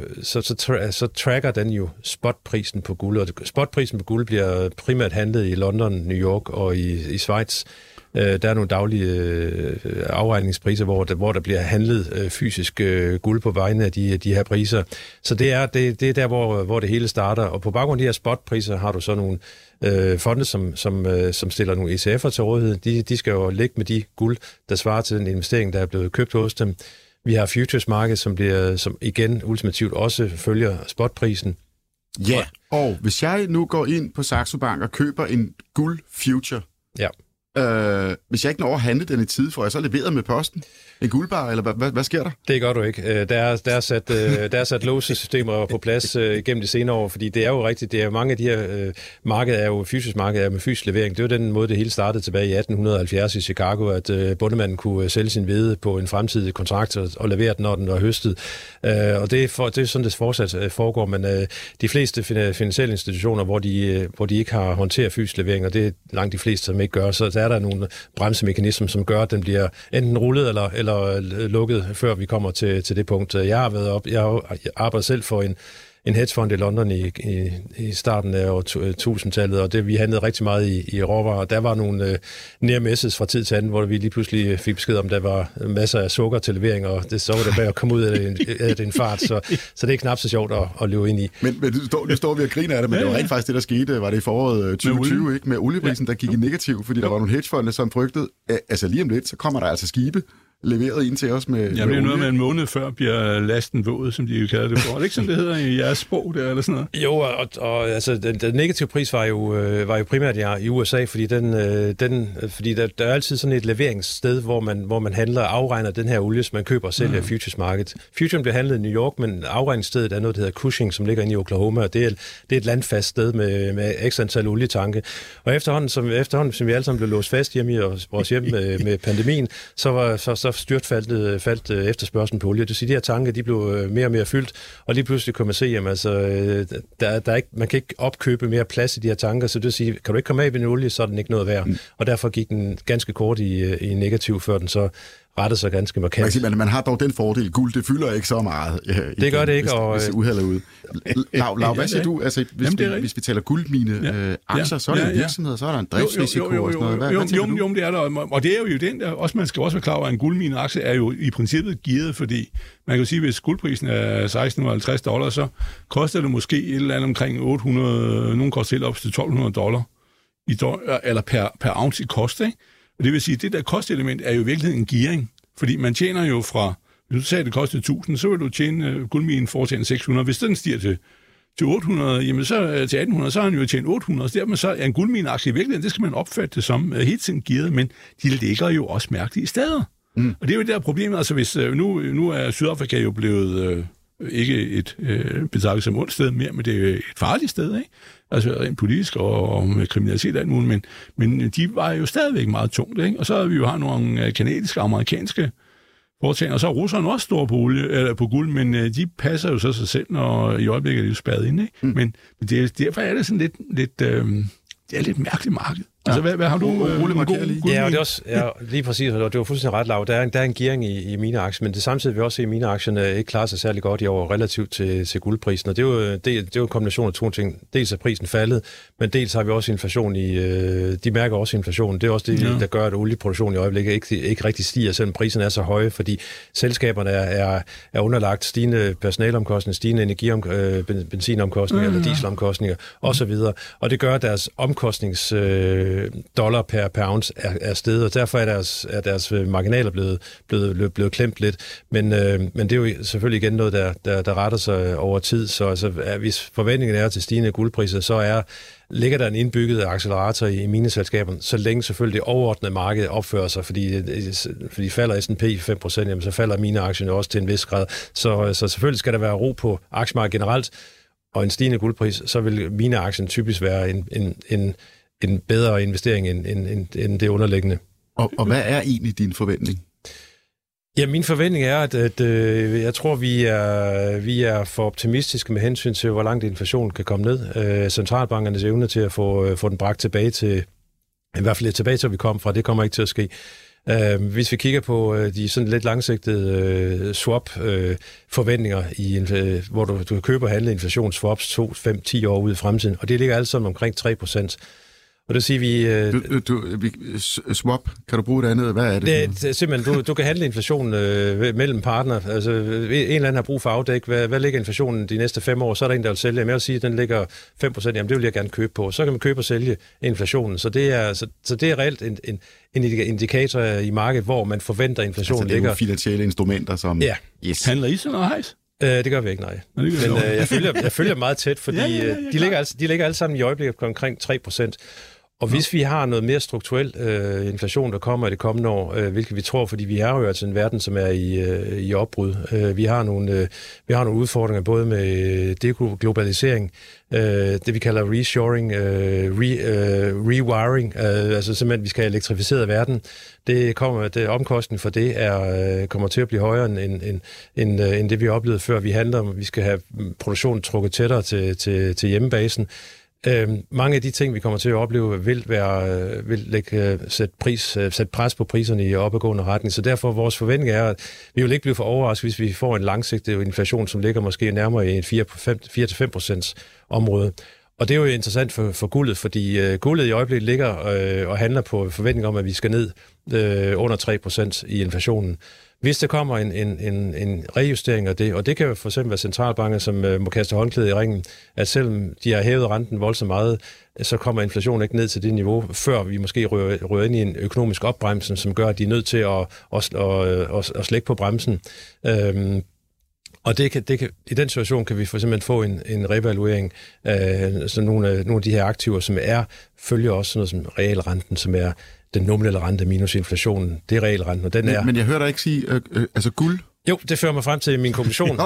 så tracker den jo spotprisen på guld, og spotprisen på guld bliver primært handlet i London, New York og i Schweiz. Der er nogle daglige afregningspriser, hvor der bliver handlet fysisk guld på vegne af de her priser. Så det er der, hvor det hele starter. Og på baggrund af de her spotpriser har du så nogle fonde, som stiller nogle ETF'er til rådighed. De skal jo ligge med de guld, der svarer til den investering, der er blevet købt hos dem. Vi har futures-marked, som igen ultimativt også følger spotprisen. Ja, og hvis jeg nu går ind på Saxo Bank og køber en guld future, ja. Hvis jeg ikke når at handle den i tide, får jeg så leveret med posten? En guldbar, eller hvad sker der? Det gør du ikke. Der er sat låsesystemer på plads gennem de senere år, fordi det er jo rigtigt, det er mange af de her markeder er jo fysisk marked med fysisk levering. Det var den måde, det hele startede tilbage i 1870 i Chicago, at bondemanden kunne sælge sin hvede på en fremtidig kontrakt og levere den, når den var høstet. Og det er sådan, det fortsat foregår, men de fleste finansielle institutioner, hvor de ikke har håndteret fysisk levering, og det er langt de fleste, som ikke gør, så er der nogle bremsemekanismer, som gør, at den bliver enten rullet eller lukket, før vi kommer til det punkt. Jeg har arbejdet selv for en hedgefond i London i starten af år 1000-tallet, og vi handlede rigtig meget i råvarer. Der var nogle near misses fra tid til anden, hvor vi lige pludselig fik besked om, der var masser af sukker til levering, og så var det bare at komme ud af en fart, så det er knap så sjovt at løbe ind i. Men nu står vi og griner af det, men det var rent faktisk det, der skete, var det i foråret 2020, ikke? Med olieprisen, der gik i negativ, fordi der var nogle hedgefonde, som frygtede, altså lige om lidt, så kommer der altså skibe leveret ind til os med det er noget med en måned før bliver lasten våd, som de jo kalder det for. Er det ikke sådan, det hedder i jeres sprog der, eller sådan noget? Jo, og altså, den negative pris var jo primært i USA, fordi fordi der er altid sådan et leveringssted, hvor man handler og afregner den her olie, som man køber og sælger i futures market. Futuren bliver handlet i New York, men afregningsstedet er noget, der hedder Cushing, som ligger inde i Oklahoma, og det er et landfast sted med ekstra antal olietanke. Og efterhånden, som vi alle sammen blev låst fast hjemme i vores hjem med pandemien, så faldt efterspørgselen på olie. Det vil sige, de her tanke, de blev mere og mere fyldt, og lige pludselig kunne man se, jamen, altså, man kan ikke opkøbe mere plads i de her tanker, så det vil sige, kan du ikke komme af ved en olie, så er den ikke noget værd. Og derfor gik den ganske kort i negativ, før den så rettede sig ganske markant. Man har dog den fordel, guld, det fylder ikke så meget. Det gør det ikke. Hvis uheldet er ude. Lav, hvad siger du? Altså, hvis vi taler guldmine aktier, så er det virksomheder, så er der en driftsrisiko og sådan noget. Jo, det er der. Og det er jo den der, også man skal også være klar over, at en guldmine-aktie er jo i princippet gearet, fordi man kan sige, at hvis guldprisen er $1.650, så koster det måske et eller andet omkring 800, nogen koster helt op til $1.200 eller per ounce i kost, ikke? Og det vil sige, at det der kostelement er jo i virkeligheden en gearing, fordi man tjener jo fra, hvis du sagde, at det kostede 1.000, så vil du tjene guldminen foretjene 600. Hvis den stiger til 800, jamen så til 1800, så har han jo tjent 800. Så dermed så er en guldmineaktie i virkeligheden, det skal man opfatte det som helt tiden gearet, men de ligger jo også mærkelige steder. Og det er jo det der problem, altså hvis nu er Sydafrika jo blevet ikke et betragtet som ondt sted mere, men det er jo et farligt sted, ikke? Altså rent politisk og med kriminalitet og alt muligt, men de var jo stadigvæk meget tungt, ikke? Og så har vi jo nogle kanadiske og amerikanske foretagender, og så er russerne også store på olie, eller på guld, men de passer jo så sig selv, når i øjeblikket er de jo spadet inde, ikke? Men derfor er det sådan lidt det er lidt mærkeligt marked. Altså, hvad har du? Ole markerer lige. Ja, og det er også lige præcis, og det var fuldstændig ret lav. Der er en gearing i mine aktier, men det samtidig vil også se, at mine aktier ikke klarer sig særlig godt i år relativt til guldprisen. Og det er jo en kombination af to ting. Dels er prisen faldet, men dels har vi også inflation de mærker også inflation. Det er også det, der gør, at olieproduktionen i øjeblikket ikke rigtig stiger, selvom prisen er så høje, fordi selskaberne er underlagt stigende personalomkostninger, stigende benzinomkostninger eller dieselomkostninger osv. Og det gør, at deres omkostnings dollar per ounce er steget, og derfor er deres marginaler blevet klemt lidt. Men det er jo selvfølgelig igen noget, der retter sig over tid. Så altså, hvis forventningen er til stigende guldpriser, så ligger der en indbygget accelerator i mineselskaberne, så længe selvfølgelig det overordnede marked opfører sig, fordi falder S&P 5%, jamen, så falder mine aktier også til en vis grad. Så selvfølgelig skal der være ro på aktiemarkedet generelt, og en stigende guldpris, så vil mine aktier typisk være en bedre investering end det underliggende. Og hvad er egentlig din forventning? Ja, min forventning er, at jeg tror, vi er for optimistiske med hensyn til, hvor langt inflationen kan komme ned. Centralbankernes evne til at få den bragt tilbage til, i hvert fald tilbage til, vi kom fra, det kommer ikke til at ske. Hvis vi kigger på de sådan lidt langsigtede swap-forventninger, hvor du køber og handle inflationsswaps 2, 5, 10 år ude i fremtiden, og det ligger alt sammen omkring 3%. Og det siger vi... Swap, kan du bruge det andet? Hvad er det? Det er simpelthen, du kan handle inflation mellem partner. Altså, en eller anden har brug for afdæk. Hvad ligger inflationen de næste 5 år? Så er der en, der vil sælge. Jeg vil sige, at den ligger 5%. Jamen, det vil jeg gerne købe på. Så kan man købe og sælge inflationen. Så det er reelt en indikator i markedet, hvor man forventer, at inflationen ligger... Altså, det er jo finansielle instrumenter, som... Ja. Yes. Handler I sådan noget hejs? Det gør vi ikke, nej. Men jeg følger meget tæt, fordi de ligger alle sammen i øjeblikket omkring 3%. Og hvis vi har noget mere strukturel inflation, der kommer i det kommende år, hvilket vi tror, fordi vi har jo altså en verden, som er i opbrud. Vi har nogle udfordringer både med deglobalisering, det vi kalder reshoring, rewiring, altså simpelthen, vi skal have elektrificeret verden. Omkostningen for det kommer til at blive højere end det, vi oplevede før. Vi skal have produktionen trukket tættere til hjemmebasen. Mange af de ting, vi kommer til at opleve, vil sætte pres på priserne i opadgående retning. Så derfor vores forventning er, at vi vil ikke blive for overrasket, hvis vi får en langsigtet inflation, som ligger måske nærmere i en 4-5% område. Og det er jo interessant for guldet, fordi guldet i øjeblikket ligger og handler på forventning om, at vi skal ned under 3% i inflationen. Hvis der kommer en rejustering af det, og det kan jo for eksempel være centralbanker, som må kaste håndklædet i ringen, at selvom de har hævet renten voldsomt meget, så kommer inflationen ikke ned til det niveau, før vi måske rører ind i en økonomisk opbremsen, som gør, at de er nødt til at slække på bremsen. Og i den situation kan vi for eksempel få en revaluering af nogle af de her aktiver, som følger også sådan noget som realrenten, som er den nominelle rente minus inflationen. Det er realrenten, og den er... Men jeg hører dig ikke sige, altså guld? Jo, det fører mig frem til min konklusion,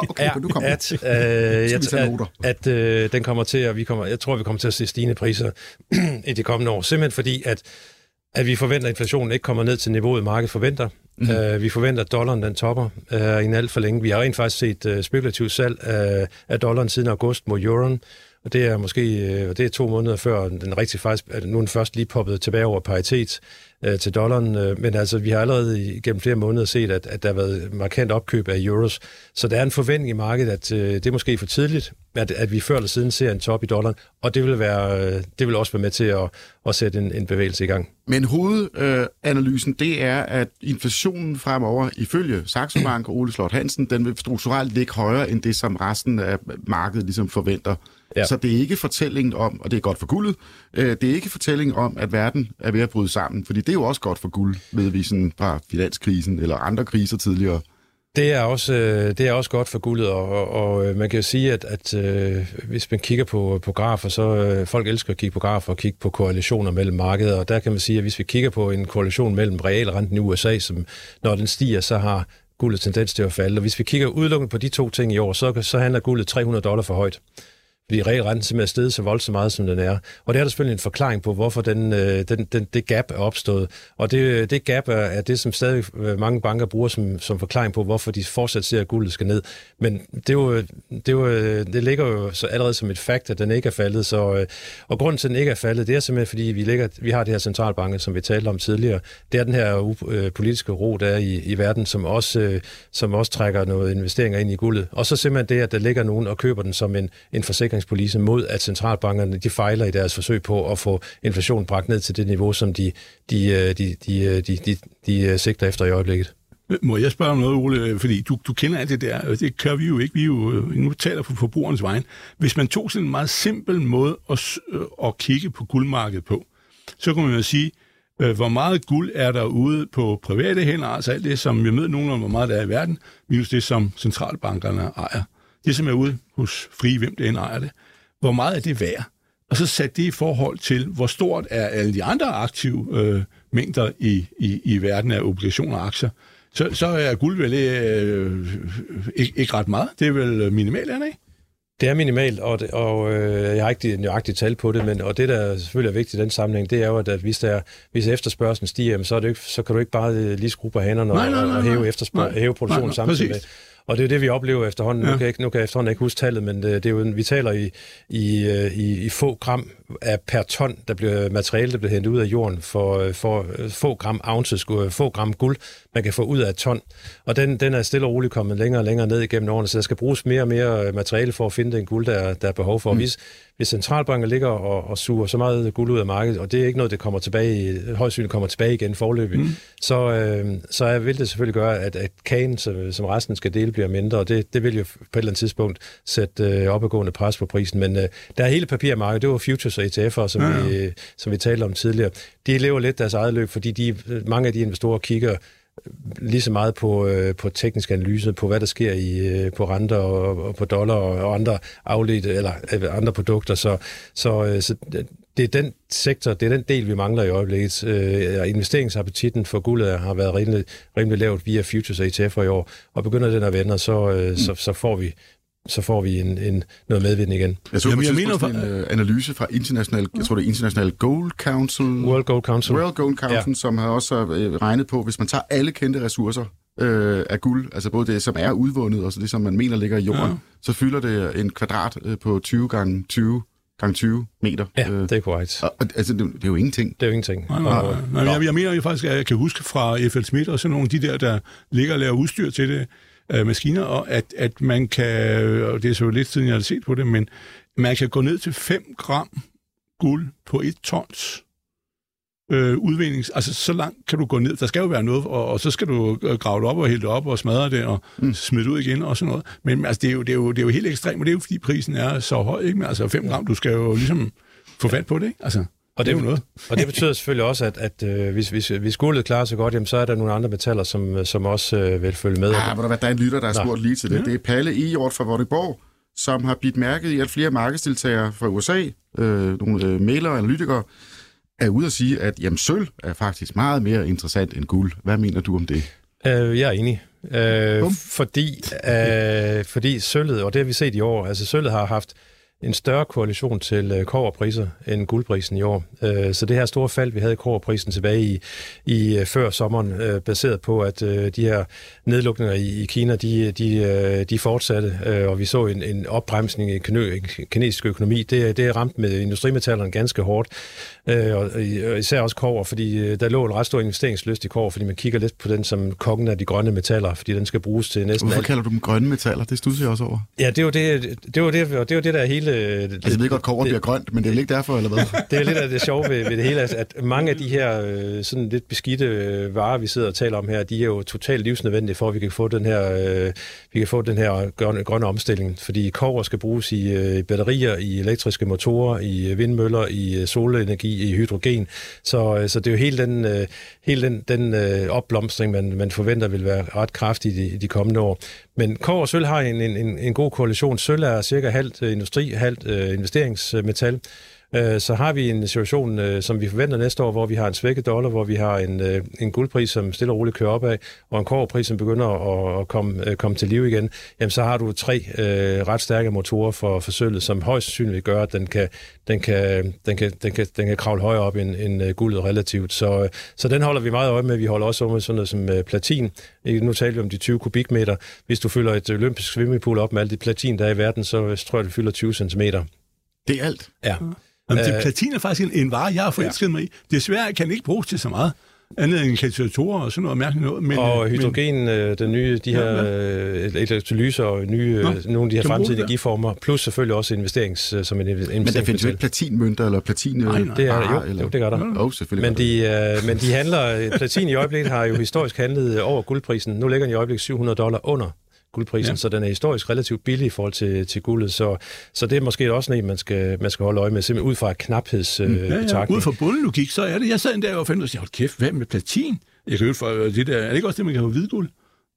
at den kommer til, jeg tror, vi kommer til at se stigende priser i de kommende år. Simpelthen fordi, at vi forventer, at inflationen ikke kommer ned til niveauet, markedet forventer. Vi forventer, at dollaren den topper i en alt for længe. Vi har rent faktisk set spekulativt salg af dollaren siden august mod euroen. Og det er måske 2 måneder før den rigtig faktisk, nu er den først lige poppet tilbage over paritet til dollaren, men altså vi har allerede gennem flere måneder set, at der har været markant opkøb af euros, så der er en forventning i markedet, at det er måske for tidligt, at vi før eller siden ser en top i dollaren, og det vil også være med til at sætte en bevægelse i gang. Men hovedanalysen, det er, at inflationen fremover, ifølge Saxo Bank og Ole Sloth Hansen, den vil strukturelt ligge højere end det, som resten af markedet ligesom forventer. Ja. Så det er ikke fortællingen om, og det er godt for guldet, det er ikke fortællingen om, at verden er ved at bryde sammen, fordi det er jo også godt for guld, ved vi sådan fra finanskrisen eller andre kriser tidligere. Det er også godt for guldet, og man kan jo sige, at hvis man kigger på grafer, så folk elsker at kigge på grafer og kigge på korrelationer mellem markeder, og der kan man sige, at hvis vi kigger på en korrelation mellem realrenten i USA, som når den stiger, så har guldet tendens til at falde, og hvis vi kigger udelukkende på de to ting i år, så handler guldet $300 for højt. fordi realrenten simpelthen er steget så voldsomt meget, som den er. Og det er der selvfølgelig en forklaring på, hvorfor det gap er opstået. Og det gap er det, som stadig mange banker bruger som forklaring på, hvorfor de fortsat ser, at guldet skal ned. Men det ligger jo så allerede som et fakt, at den ikke er faldet. Og grunden til, at den ikke er faldet, det er simpelthen, fordi vi har det her centralbanker, som vi talte om tidligere. Det er den her politiske ro, der er i verden, som også trækker noget investeringer ind i guldet. Og så simpelthen det, at der ligger nogen og køber den som en forsikringspolice mod, at centralbankerne de fejler i deres forsøg på at få inflationen bragt ned til det niveau, som de sigter efter i øjeblikket. Må jeg spørge om noget, Ole? Fordi du kender alt det der, det gør vi jo ikke. Vi nu taler på forbrugernes vegne. Hvis man tog sådan en meget simpel måde at kigge på guldmarkedet på, så kunne man jo sige, hvor meget guld er der ude på private hænder, altså alt det, som vi ved nogenlunde, hvor meget der er i verden, minus det, som centralbankerne ejer. Det, som er ude hos frie, hvem det end ejer det. Hvor meget er det værd? Og så sat det i forhold til, hvor stort er alle de andre aktive mængder i verden af obligationer og aktier. Så er guld vel ikke ret meget. Det er vel minimalt, er det ikke? Det er minimalt, og jeg har ikke nøjagtigt tal på det, og det, der selvfølgelig er vigtigt i den sammenhæng, det er jo, at hvis efterspørgselen stiger, så kan du ikke bare lige skrue på hænderne og hæve produktionen samtidig med. Og det er jo det, vi oplever efterhånden. Ja. Nu kan jeg efterhånden ikke huske tallet, men det er jo, vi taler i få gram af per ton, der bliver materiale, der bliver hentet ud af jorden for få gram ounces, få gram guld, man kan få ud af et ton. Og den er stille og roligt kommet længere og længere ned igennem årene, så der skal bruges mere og mere materiale for at finde den guld, der er behov for. Hvis centralbanker ligger og suger så meget guld ud af markedet, og det er ikke noget, der kommer tilbage, højst sandsynligt kommer tilbage igen forløbig, så vil det selvfølgelig gøre, at kagen, som resten skal dele, bliver mindre, og det vil jo på et eller andet tidspunkt sætte opadgående pres på prisen. Men der er hele papirmarkedet, det var futures og ETF'er, som vi talte om tidligere. De lever lidt deres eget løb, fordi mange af de investorer kigger lige så meget på teknisk analyse, på hvad der sker på renter og på dollar og andre afledte eller andre produkter. Så det er den sektor, det er den del, vi mangler i øjeblikket. Investeringsappetitten for guldet har været rimelig lavt via futures og ETF'er i år, og begynder den at vende, så får vi noget medvind igen. Jeg mener en analyse fra International Gold Council. World Gold Council, som har også regnet på, hvis man tager alle kendte ressourcer af guld, altså både det, som er udvundet, og så det, som man mener ligger i jorden, så fylder det en kvadrat på 20 gange 20 meter. Ja, det er korrekt. Altså, det er jo ingenting. Det er jo ingenting. Jeg mener jo faktisk, at jeg kan huske fra FL Smith og sådan nogle af de der ligger og laver udstyr til det, maskiner, og at man kan, og det er så lidt siden, jeg har set på det, men man kan gå ned til 5 gram guld på 1 tons udvinding. Altså, så langt kan du gå ned. Der skal jo være noget, og så skal du grave det op og hælde det op og smadre det og smide det ud igen og sådan noget. Men altså, det er jo helt ekstremt, og det er jo fordi prisen er så høj, ikke? Men altså 5 gram, du skal jo ligesom få fat på det, ikke? Altså. Og det er jo noget. Og det betyder selvfølgelig også, at hvis guldet klarer sig godt, jamen, så er der nogle andre metaller, som også vil følge med. Ja, der er en lytter, der har spurgt lige til det. Det er Palle Ejort fra Vordingborg, som har bidt mærket i, at flere markedsdeltagere fra USA, nogle mailere og analytikere, er ude at sige, at jamen, sølv er faktisk meget mere interessant end guld. Hvad mener du om det? Jeg er enig. Fordi sølvet, og det har vi set i år, altså sølvet har haft en større korrelation til kobberpriser end guldprisen i år. Så det her store fald, vi havde i kobberprisen tilbage i før sommeren, baseret på, at de her nedlukninger i Kina, de fortsatte, og vi så en opbremsning i kinesisk økonomi. Det ramte med industrimetallerne ganske hårdt, og især også kobber, fordi der lå en ret stor investeringslyst i kobber, fordi man kigger lidt på den som kongen af de grønne metaller, fordi den skal bruges til næsten Hvorfor kalder du dem grønne metaller? Det studser jeg også over. Ja, det var det der hele... Altså, jeg ved godt, kobber bliver grønt, men det er vel ikke derfor, eller hvad? Det er lidt af det sjove ved det hele, at mange af de her sådan lidt beskidte varer, vi sidder og taler om her, de er jo totalt livsnødvendige for, at vi kan få den her, grønne omstilling. Fordi kobber skal bruges i batterier, i elektriske motorer, i vindmøller, i solenergi, i hydrogen. Så det er jo hele den opblomstring, man forventer vil være ret kraftig i de kommende år. Men kobber og sølv har en god korrelation. Sølv er cirka halvt industri, halvt investeringsmetal. Så har vi en situation, som vi forventer næste år, hvor vi har en svækket dollar, hvor vi har en guldpris, som stille og roligt kører opad, og en kobberpris, som begynder at komme til liv igen. Jamen, så har du 3 ret stærke motorer for sølvet, som højst sandsynligt gør, at den kan kravle højere op end guldet relativt. Så den holder vi meget øje med. Vi holder også øje med sådan noget som platin. Nu taler vi om de 20 kubikmeter. Hvis du fylder et olympisk swimmingpool op med alle de platin, der er i verden, så tror jeg, det fylder 20 centimeter. Det er alt? Ja. Jamen, platin er faktisk en vare, jeg har forelsket mig i. Desværre kan det ikke bruges til så meget. Andet end katalysatorer og sådan noget mærkeligt noget. Og hydrogen, den nye, de her elektrolyser og nogle af de her fremtidige energiformer, plus selvfølgelig også som en investering. Men der findes jo ikke platinmønter eller platin... Nej. Det er der jo. Jo, det gør der. Selvfølgelig. Men de handler... Platin i øjeblikket har jo historisk handlet over guldprisen. Nu ligger den i øjeblikket $700 under guldprisen, så den er historisk relativt billig i forhold til guldet. Så det er måske også noget, man skal holde øje med, simpelthen ud fra et knaphedsbetragtning. Ud fra bundelogik, så er det. Jeg sad en dag og fandt og sagde, hold kæft, hvad med platin? Jeg kan jo for det der, er det ikke også det, man kan have hvidguld?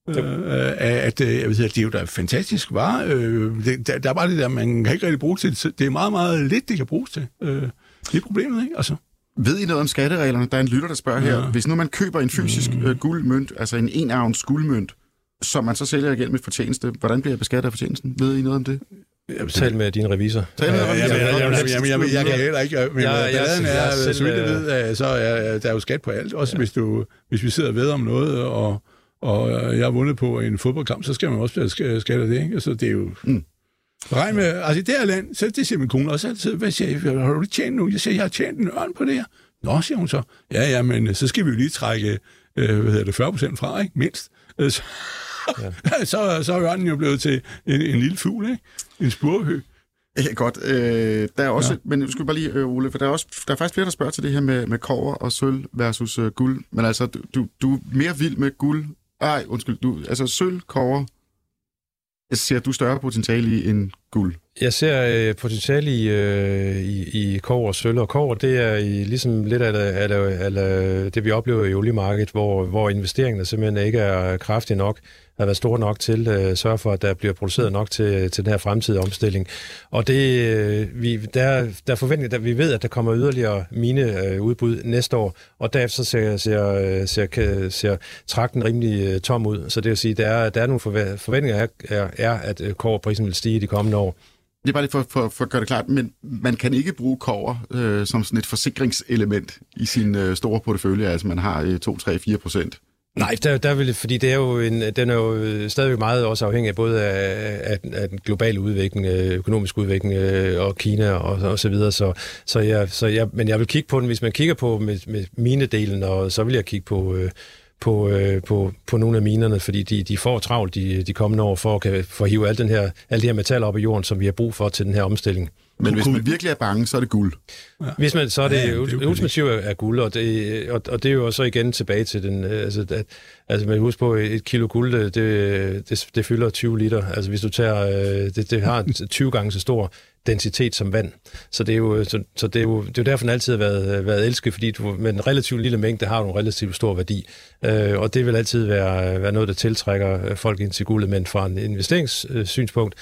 Det er jo da fantastisk vare. Der er bare det der, man kan ikke rigtig bruge til. Det er meget, meget lidt, det kan bruges til. Det er problemet, ikke? Altså. Ved I noget om skattereglerne? Der er en lytter, der spørger her. Hvis nu man køber en fysisk guldmønt, altså en 1-ounce guldmønt, som man så sælger igen med fortjeneste, hvordan bliver jeg beskattet af fortjenesten? Ved I noget om det? Tal med din revisor. Jeg kan heller ikke. Men balladen er, så vidt jeg ved, så er der jo skat på alt. Også hvis vi sidder og ved om noget, og jeg har vundet på en fodboldkamp, så skal man også være skat af det, ikke? Altså, det er jo... Regn med, altså i det her land, så det siger min kone også altid, hvad siger jeg, har du tjent nu? Jeg siger, jeg har tjent en ørn på det her. Nå, siger hun så. Ja, men så skal vi jo lige trække, 40% fra, ikke? Mindst. Så er ørnen jo blevet til en lille fugl, ikke? En spurvehø. Ja, godt. Der er også, men nu skal vi bare lige, Ole, for der er faktisk flere, der spørger til det her med kobber og sølv versus guld. Men altså, du er mere vild med guld. Altså sølv, kobber. Jeg ser, du større potentiale i end guld. Jeg ser potentiale i kobber og sølv, og kobber, det er ligesom lidt af det, vi oplever i oliemarkedet, hvor investeringerne simpelthen ikke er kraftige nok, har været store nok til at sørge for, at der bliver produceret nok til den her fremtidige omstilling. Og der er forventning, at vi ved, at der kommer yderligere mineudbud næste år, og derefter ser trakten rimelig tom ud. Så det vil sige, der er nogle forventninger, at kobberprisen vil stige de kommende år. Det er bare lige for at gøre det klart, men man kan ikke bruge kobber som sådan et forsikringselement i sin store portefølje, altså man har 2, 3, 4%. Nej, der vil, fordi det er jo den er jo stadigvæk meget også afhængig af både af den globale udvikling, økonomisk udvikling og Kina og så videre. Men jeg vil kigge på den, hvis man kigger på med minedelen, og så vil jeg kigge på nogle af minerne, fordi de får travlt de kommende år for at få hive alle de her metaller op i jorden, som vi har brug for til den her omstilling. Men hvis man virkelig er bange, så er det guld. Ja. Hvis man, så er det ultimativt er guld, og det er jo så igen tilbage til den, altså man husker på, et kilo guld, det fylder 20 liter. Altså hvis du tager, det har 20 gange så stor densitet som vand. Så det er jo derfor, den altid har været elsket, fordi med en relativt lille mængde har du en relativt stor værdi. Og det vil altid være noget, der tiltrækker folk ind til guldet, men fra en investeringssynspunkt,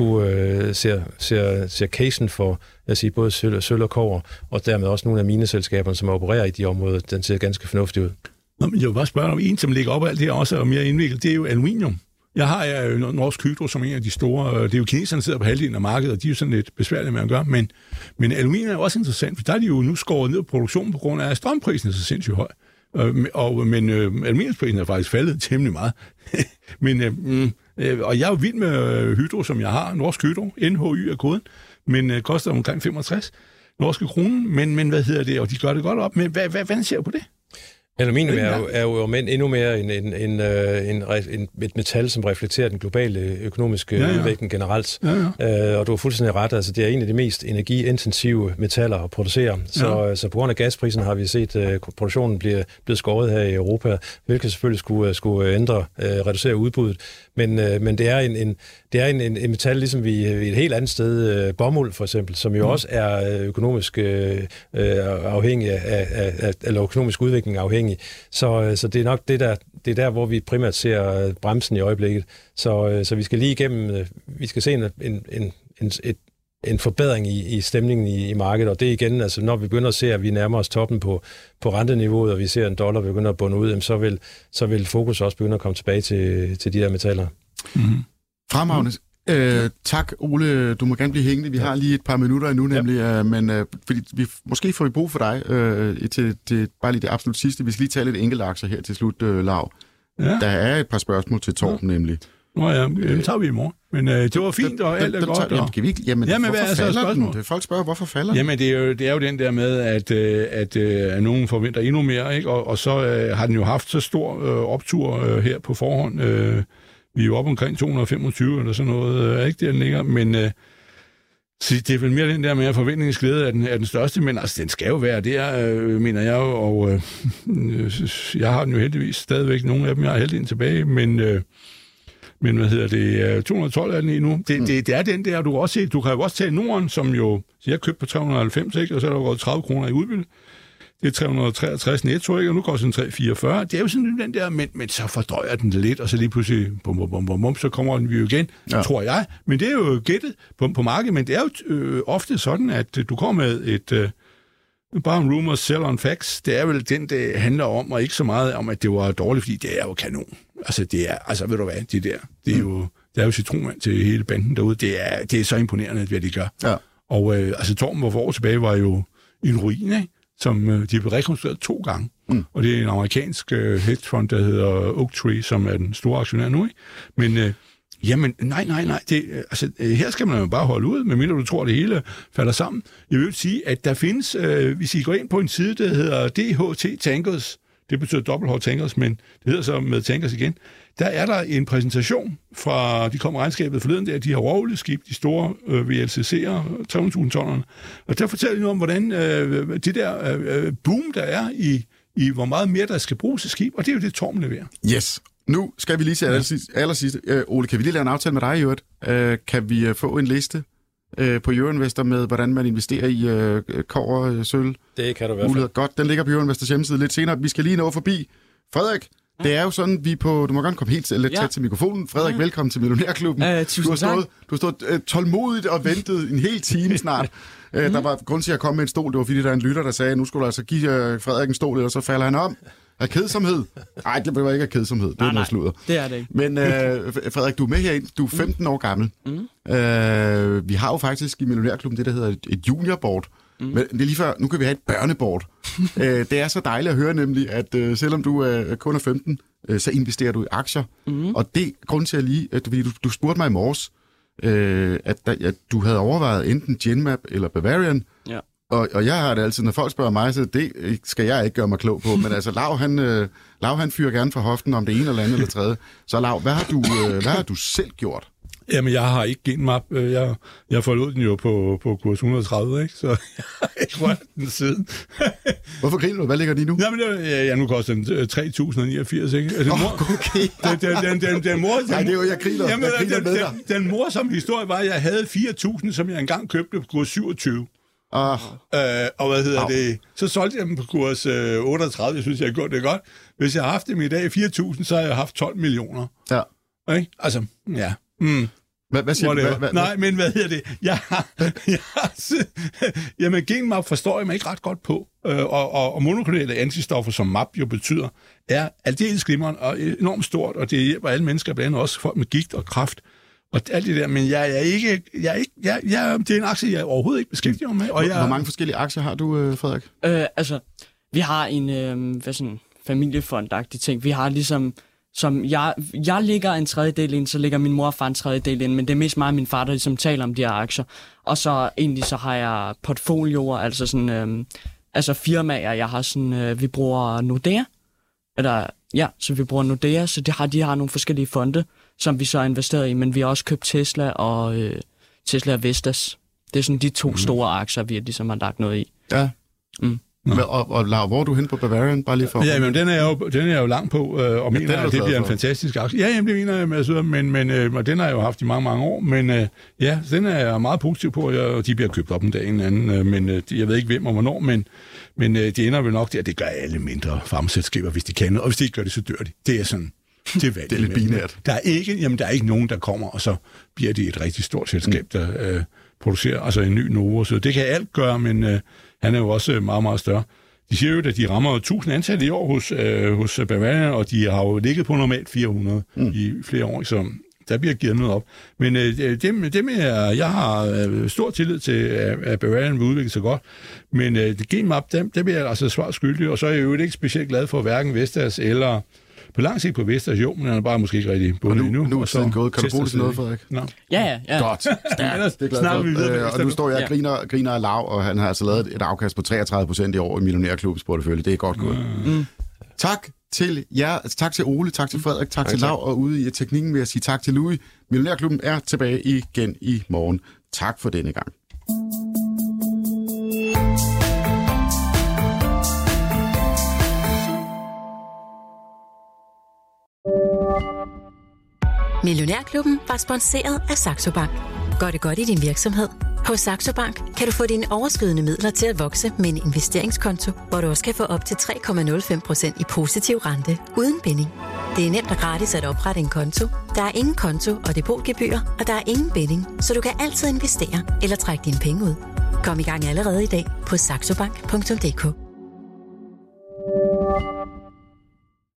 ser casen for, både sølv og kobber, og dermed også nogle af mineselskaberne, som opererer i de områder, den ser ganske fornuftig ud. Nå, men jeg vil bare spørge om en, som ligger op af alt det her også er mere indviklet, det er jo aluminium. Jeg har Norsk Hydro som en af de store, det er jo kineserne, der sidder på halvdelen af markedet, og de er jo sådan lidt besværlige med at gøre, men aluminium er også interessant, for der er de jo nu skåret ned på produktionen på grund af, at strømprisen er så sindssygt høj. Men aluminiumsprisen er faktisk faldet temmelig meget. Og jeg er jo vild med Hydro, som jeg har. Norsk Hydro, NHY er koden, men koster omkring 65 norske kroner. Men hvad hedder det? Og de gør det godt op. Men hvad ser du på det? Aluminium er jo endnu mere et metal, som reflekterer den globale økonomiske udvikling generelt. Og du har fuldstændig ret, altså det er en af de mest energiintensive metaller at producere. Så på grund af gasprisen har vi set, at produktionen blevet skåret her i Europa, hvilket selvfølgelig skulle reducere udbuddet. Men det er en metal, ligesom vi et helt andet sted, bomuld for eksempel, som jo også er økonomisk afhængig af eller økonomisk udvikling afhængig. Så det er nok det er der, hvor vi primært ser bremsen i øjeblikket. Så vi skal lige igennem, vi skal se en forbedring i stemningen i markedet, og det igen, altså når vi begynder at se, at vi nærmer os toppen på renteniveauet, og vi ser en dollar begynder at bunde ud, så vil fokus også begynde at komme tilbage til de der metaller. Mm-hmm. Fremragende. Tak, Ole. Du må gerne blive hængende. Vi har lige et par minutter endnu, nemlig, men fordi måske får vi brug for dig til bare lige det absolut sidste. Vi skal lige tage lidt enkelte aktier her til slut, Lau. Ja. Der er et par spørgsmål til Torben, nemlig. Nå ja, det tager vi i morgen. Men det var fint, og alt er godt. Jamen, hvorfor falder den? Folk spørger, hvorfor falder den? Jamen, det er jo den der med, at nogen forventer endnu mere, ikke? Og så har den jo haft så stor optur her på forhånd. Vi er jo oppe omkring 225 eller sådan noget, ikke der den ligger, men det er vel mere den der med, at forventningsglæde er den største, men altså, den skal jo være der, mener jeg jo, og jeg har den jo heldigvis stadigvæk, nogle af dem jeg har heldigvis tilbage, men hvad hedder det, 212 er den lige nu. Det er den der, du kan jo også tage Norden, som jo, så jeg købte på 390, ikke, og så er der gået 30 kroner i udbytte. Det er 363 netto, ikke? Og nu går sådan 344. Det er jo sådan den der, men så fordøjer den lidt, og så lige pludselig, så kommer den jo igen, tror jeg. Men det er jo gættet på markedet, men det er jo ofte sådan, at du kommer med et bare en rumor, sell on facts. Det er vel den, det handler om, og ikke så meget om, at det var dårligt, fordi det er jo kanon. Altså, ved du hvad, det er jo citronvand til hele banden derude. Det er så imponerende, hvad de gør. Ja. Og Torben, hvor for år tilbage, var jo en ruin, ikke? Som de blev rekonstrueret 2 gange. Og det er en amerikansk hedgefond, der hedder Oaktree, som er den store aktionær nu, ikke? Men jamen, nej. Her skal man jo bare holde ud, medmindre du tror, det hele falder sammen. Jeg vil sige, at der findes, hvis I går ind på en side, der hedder DHT Tankers, det betyder Double H Tankers, men det hedder så med Tankers igen, der er der en præsentation fra, de kom regnskabet forleden der, de her råolieskib, de store VLCC'er, 300.000 tonnerne, og der fortæller de noget om, hvordan det der boom, der er i hvor meget mere, der skal bruges til skib, og det er jo det, Torben leverer. Yes. Nu skal vi lige til allersidst. Ole, kan vi lige lave en aftale med dig i øvrigt? Kan vi få en liste på Euroinvestor med, hvordan man investerer i kobber, sølv? Det kan du i hvert fald. Godt, den ligger på Euroinvestors hjemmeside lidt senere. Vi skal lige nå forbi. Frederik, det er jo sådan, du må gerne komme helt lidt tæt til mikrofonen. Frederik, velkommen til Millionærklubben. Du har stået tålmodigt og ventet en hel time snart. Der var grund til at komme med en stol. Det var fordi, der er en lytter, der sagde, at nu skulle du altså give Frederik en stol, og så falder han om. Af kedsomhed? Nej, det var ikke af kedsomhed. Det er noget sludder. Det er det ikke. Men Frederik, du er med herind. Du er 15 år gammel. Vi har jo faktisk i Millionærklubben det, der hedder et juniorboard. Men det er lige før, nu kan vi have et børneboard. Det er så dejligt at høre nemlig, at selvom du kun er 15, så investerer du i aktier. Og det er grund til at lige, at du spurgte mig i morges, at du havde overvejet enten Genmab eller Bavarian. Ja. Og jeg har det altid, når folk spørger mig, så det skal jeg ikke gøre mig klog på. Men altså, Lau han fyrer gerne fra hoften om det ene eller andet eller tredje. Så Lau, hvad har du selv gjort? Jamen, jeg har ikke Genmab. Jeg forlod den jo på kurs 130, ikke? Så jeg har ikke rørt den siden. Hvorfor griner du? Hvad ligger den i nu? Jamen, nu koster den 3.089, ikke? Okay. Den mor... Nej, det er jo, jeg griner med dig. Den morsomme historie var, at jeg havde 4.000, som jeg engang købte på kurs 27. Og hvad hedder det? Så solgte jeg dem på kurs 38, jeg synes, jeg har gjort det godt. Hvis jeg har haft dem i dag 4.000, så har jeg haft 12 millioner. Ja. Okay? Altså, ja. Hvad siger du? Nej, men hvad hedder det? Jamen, Genmab forstår jeg mig ikke ret godt på. Og monoklonale antistoffer, som MAP jo betyder, er aldeles glimrende og enormt stort, og det hjælper alle mennesker, blandt andet også folk med gigt og kræft. Og alt det der, men det er en aktie, jeg overhovedet ikke beskæftiger mig med. Og Hvor mange forskellige aktier har du, Frederik? Vi har en familiefondagtig ting. Vi har ligesom, som jeg ligger en tredjedel ind, så ligger min mor og far en tredjedel ind, men det er mest mig og min far, der ligesom taler om de her aktier. Og så egentlig så har jeg portfolioer, altså sådan, firmaer. Jeg har sådan, vi bruger Nordea, så vi bruger Nordea, så de har nogle forskellige fonde, som vi så har investeret i, men vi har også købt Tesla og Vestas. Det er sådan de 2 store aktier, vi ligesom har lagt noget i. Ja. Og Lau, hvor er du hen på Bavarian? Bare lige for. Ja, men den er jeg jo langt på, og mener, at det bliver en fantastisk aktie. Ja, jamen, det mener jeg med, men den har jeg jo haft i mange, mange år. Men den er jeg meget positiv på, og de bliver købt op en dag en anden. Men jeg ved ikke, hvem og hvornår, men det ender vel nok der. Det gør alle mindre farmaselskaber, hvis de kan. Og hvis de ikke gør det, så dør de. Det er sådan... Det er lidt binært. Der er ikke nogen, der kommer, og så bliver det et rigtig stort selskab, producere altså en ny Novo. Så det kan alt gøre, men han er jo også meget, meget større. De siger jo, at de rammer 1000 ansatte i år hos Bavarian, og de har jo ligget på normalt 400 i flere år, så der bliver givet noget op. Men jeg har stor tillid til, at Bavarian vil udvikle sig godt, men Genmap, dem bliver jeg altså svar skyldig, og så er jeg jo ikke specielt glad for hverken Vestas eller på lang sigt på Vestas, jo, men han er bare måske ikke rigtig bundet endnu. Nu er tiden gået. Kan du bruge det til noget, Frederik? No. Ja. Godt. Stærkt. Det er glad for. Og nu står jeg og griner af Lav, og han har altså lavet et afkast på 33% i år i Millionærklubs portefølje. Det er godt gået. Tak til jer, tak til Ole, tak til Frederik, tak til Lav, og ude i teknikken vil jeg sige tak til Louis. Millionærklubben er tilbage igen i morgen. Tak for denne gang. Millionærklubben var sponsoreret af Saxo Bank. Gør det godt i din virksomhed? Hos Saxo Bank kan du få dine overskydende midler til at vokse med en investeringskonto, hvor du også kan få op til 3,05% i positiv rente uden binding. Det er nemt og gratis at oprette en konto. Der er ingen konto og depotgebyr, og der er ingen binding, så du kan altid investere eller trække dine penge ud. Kom i gang allerede i dag på saxobank.dk.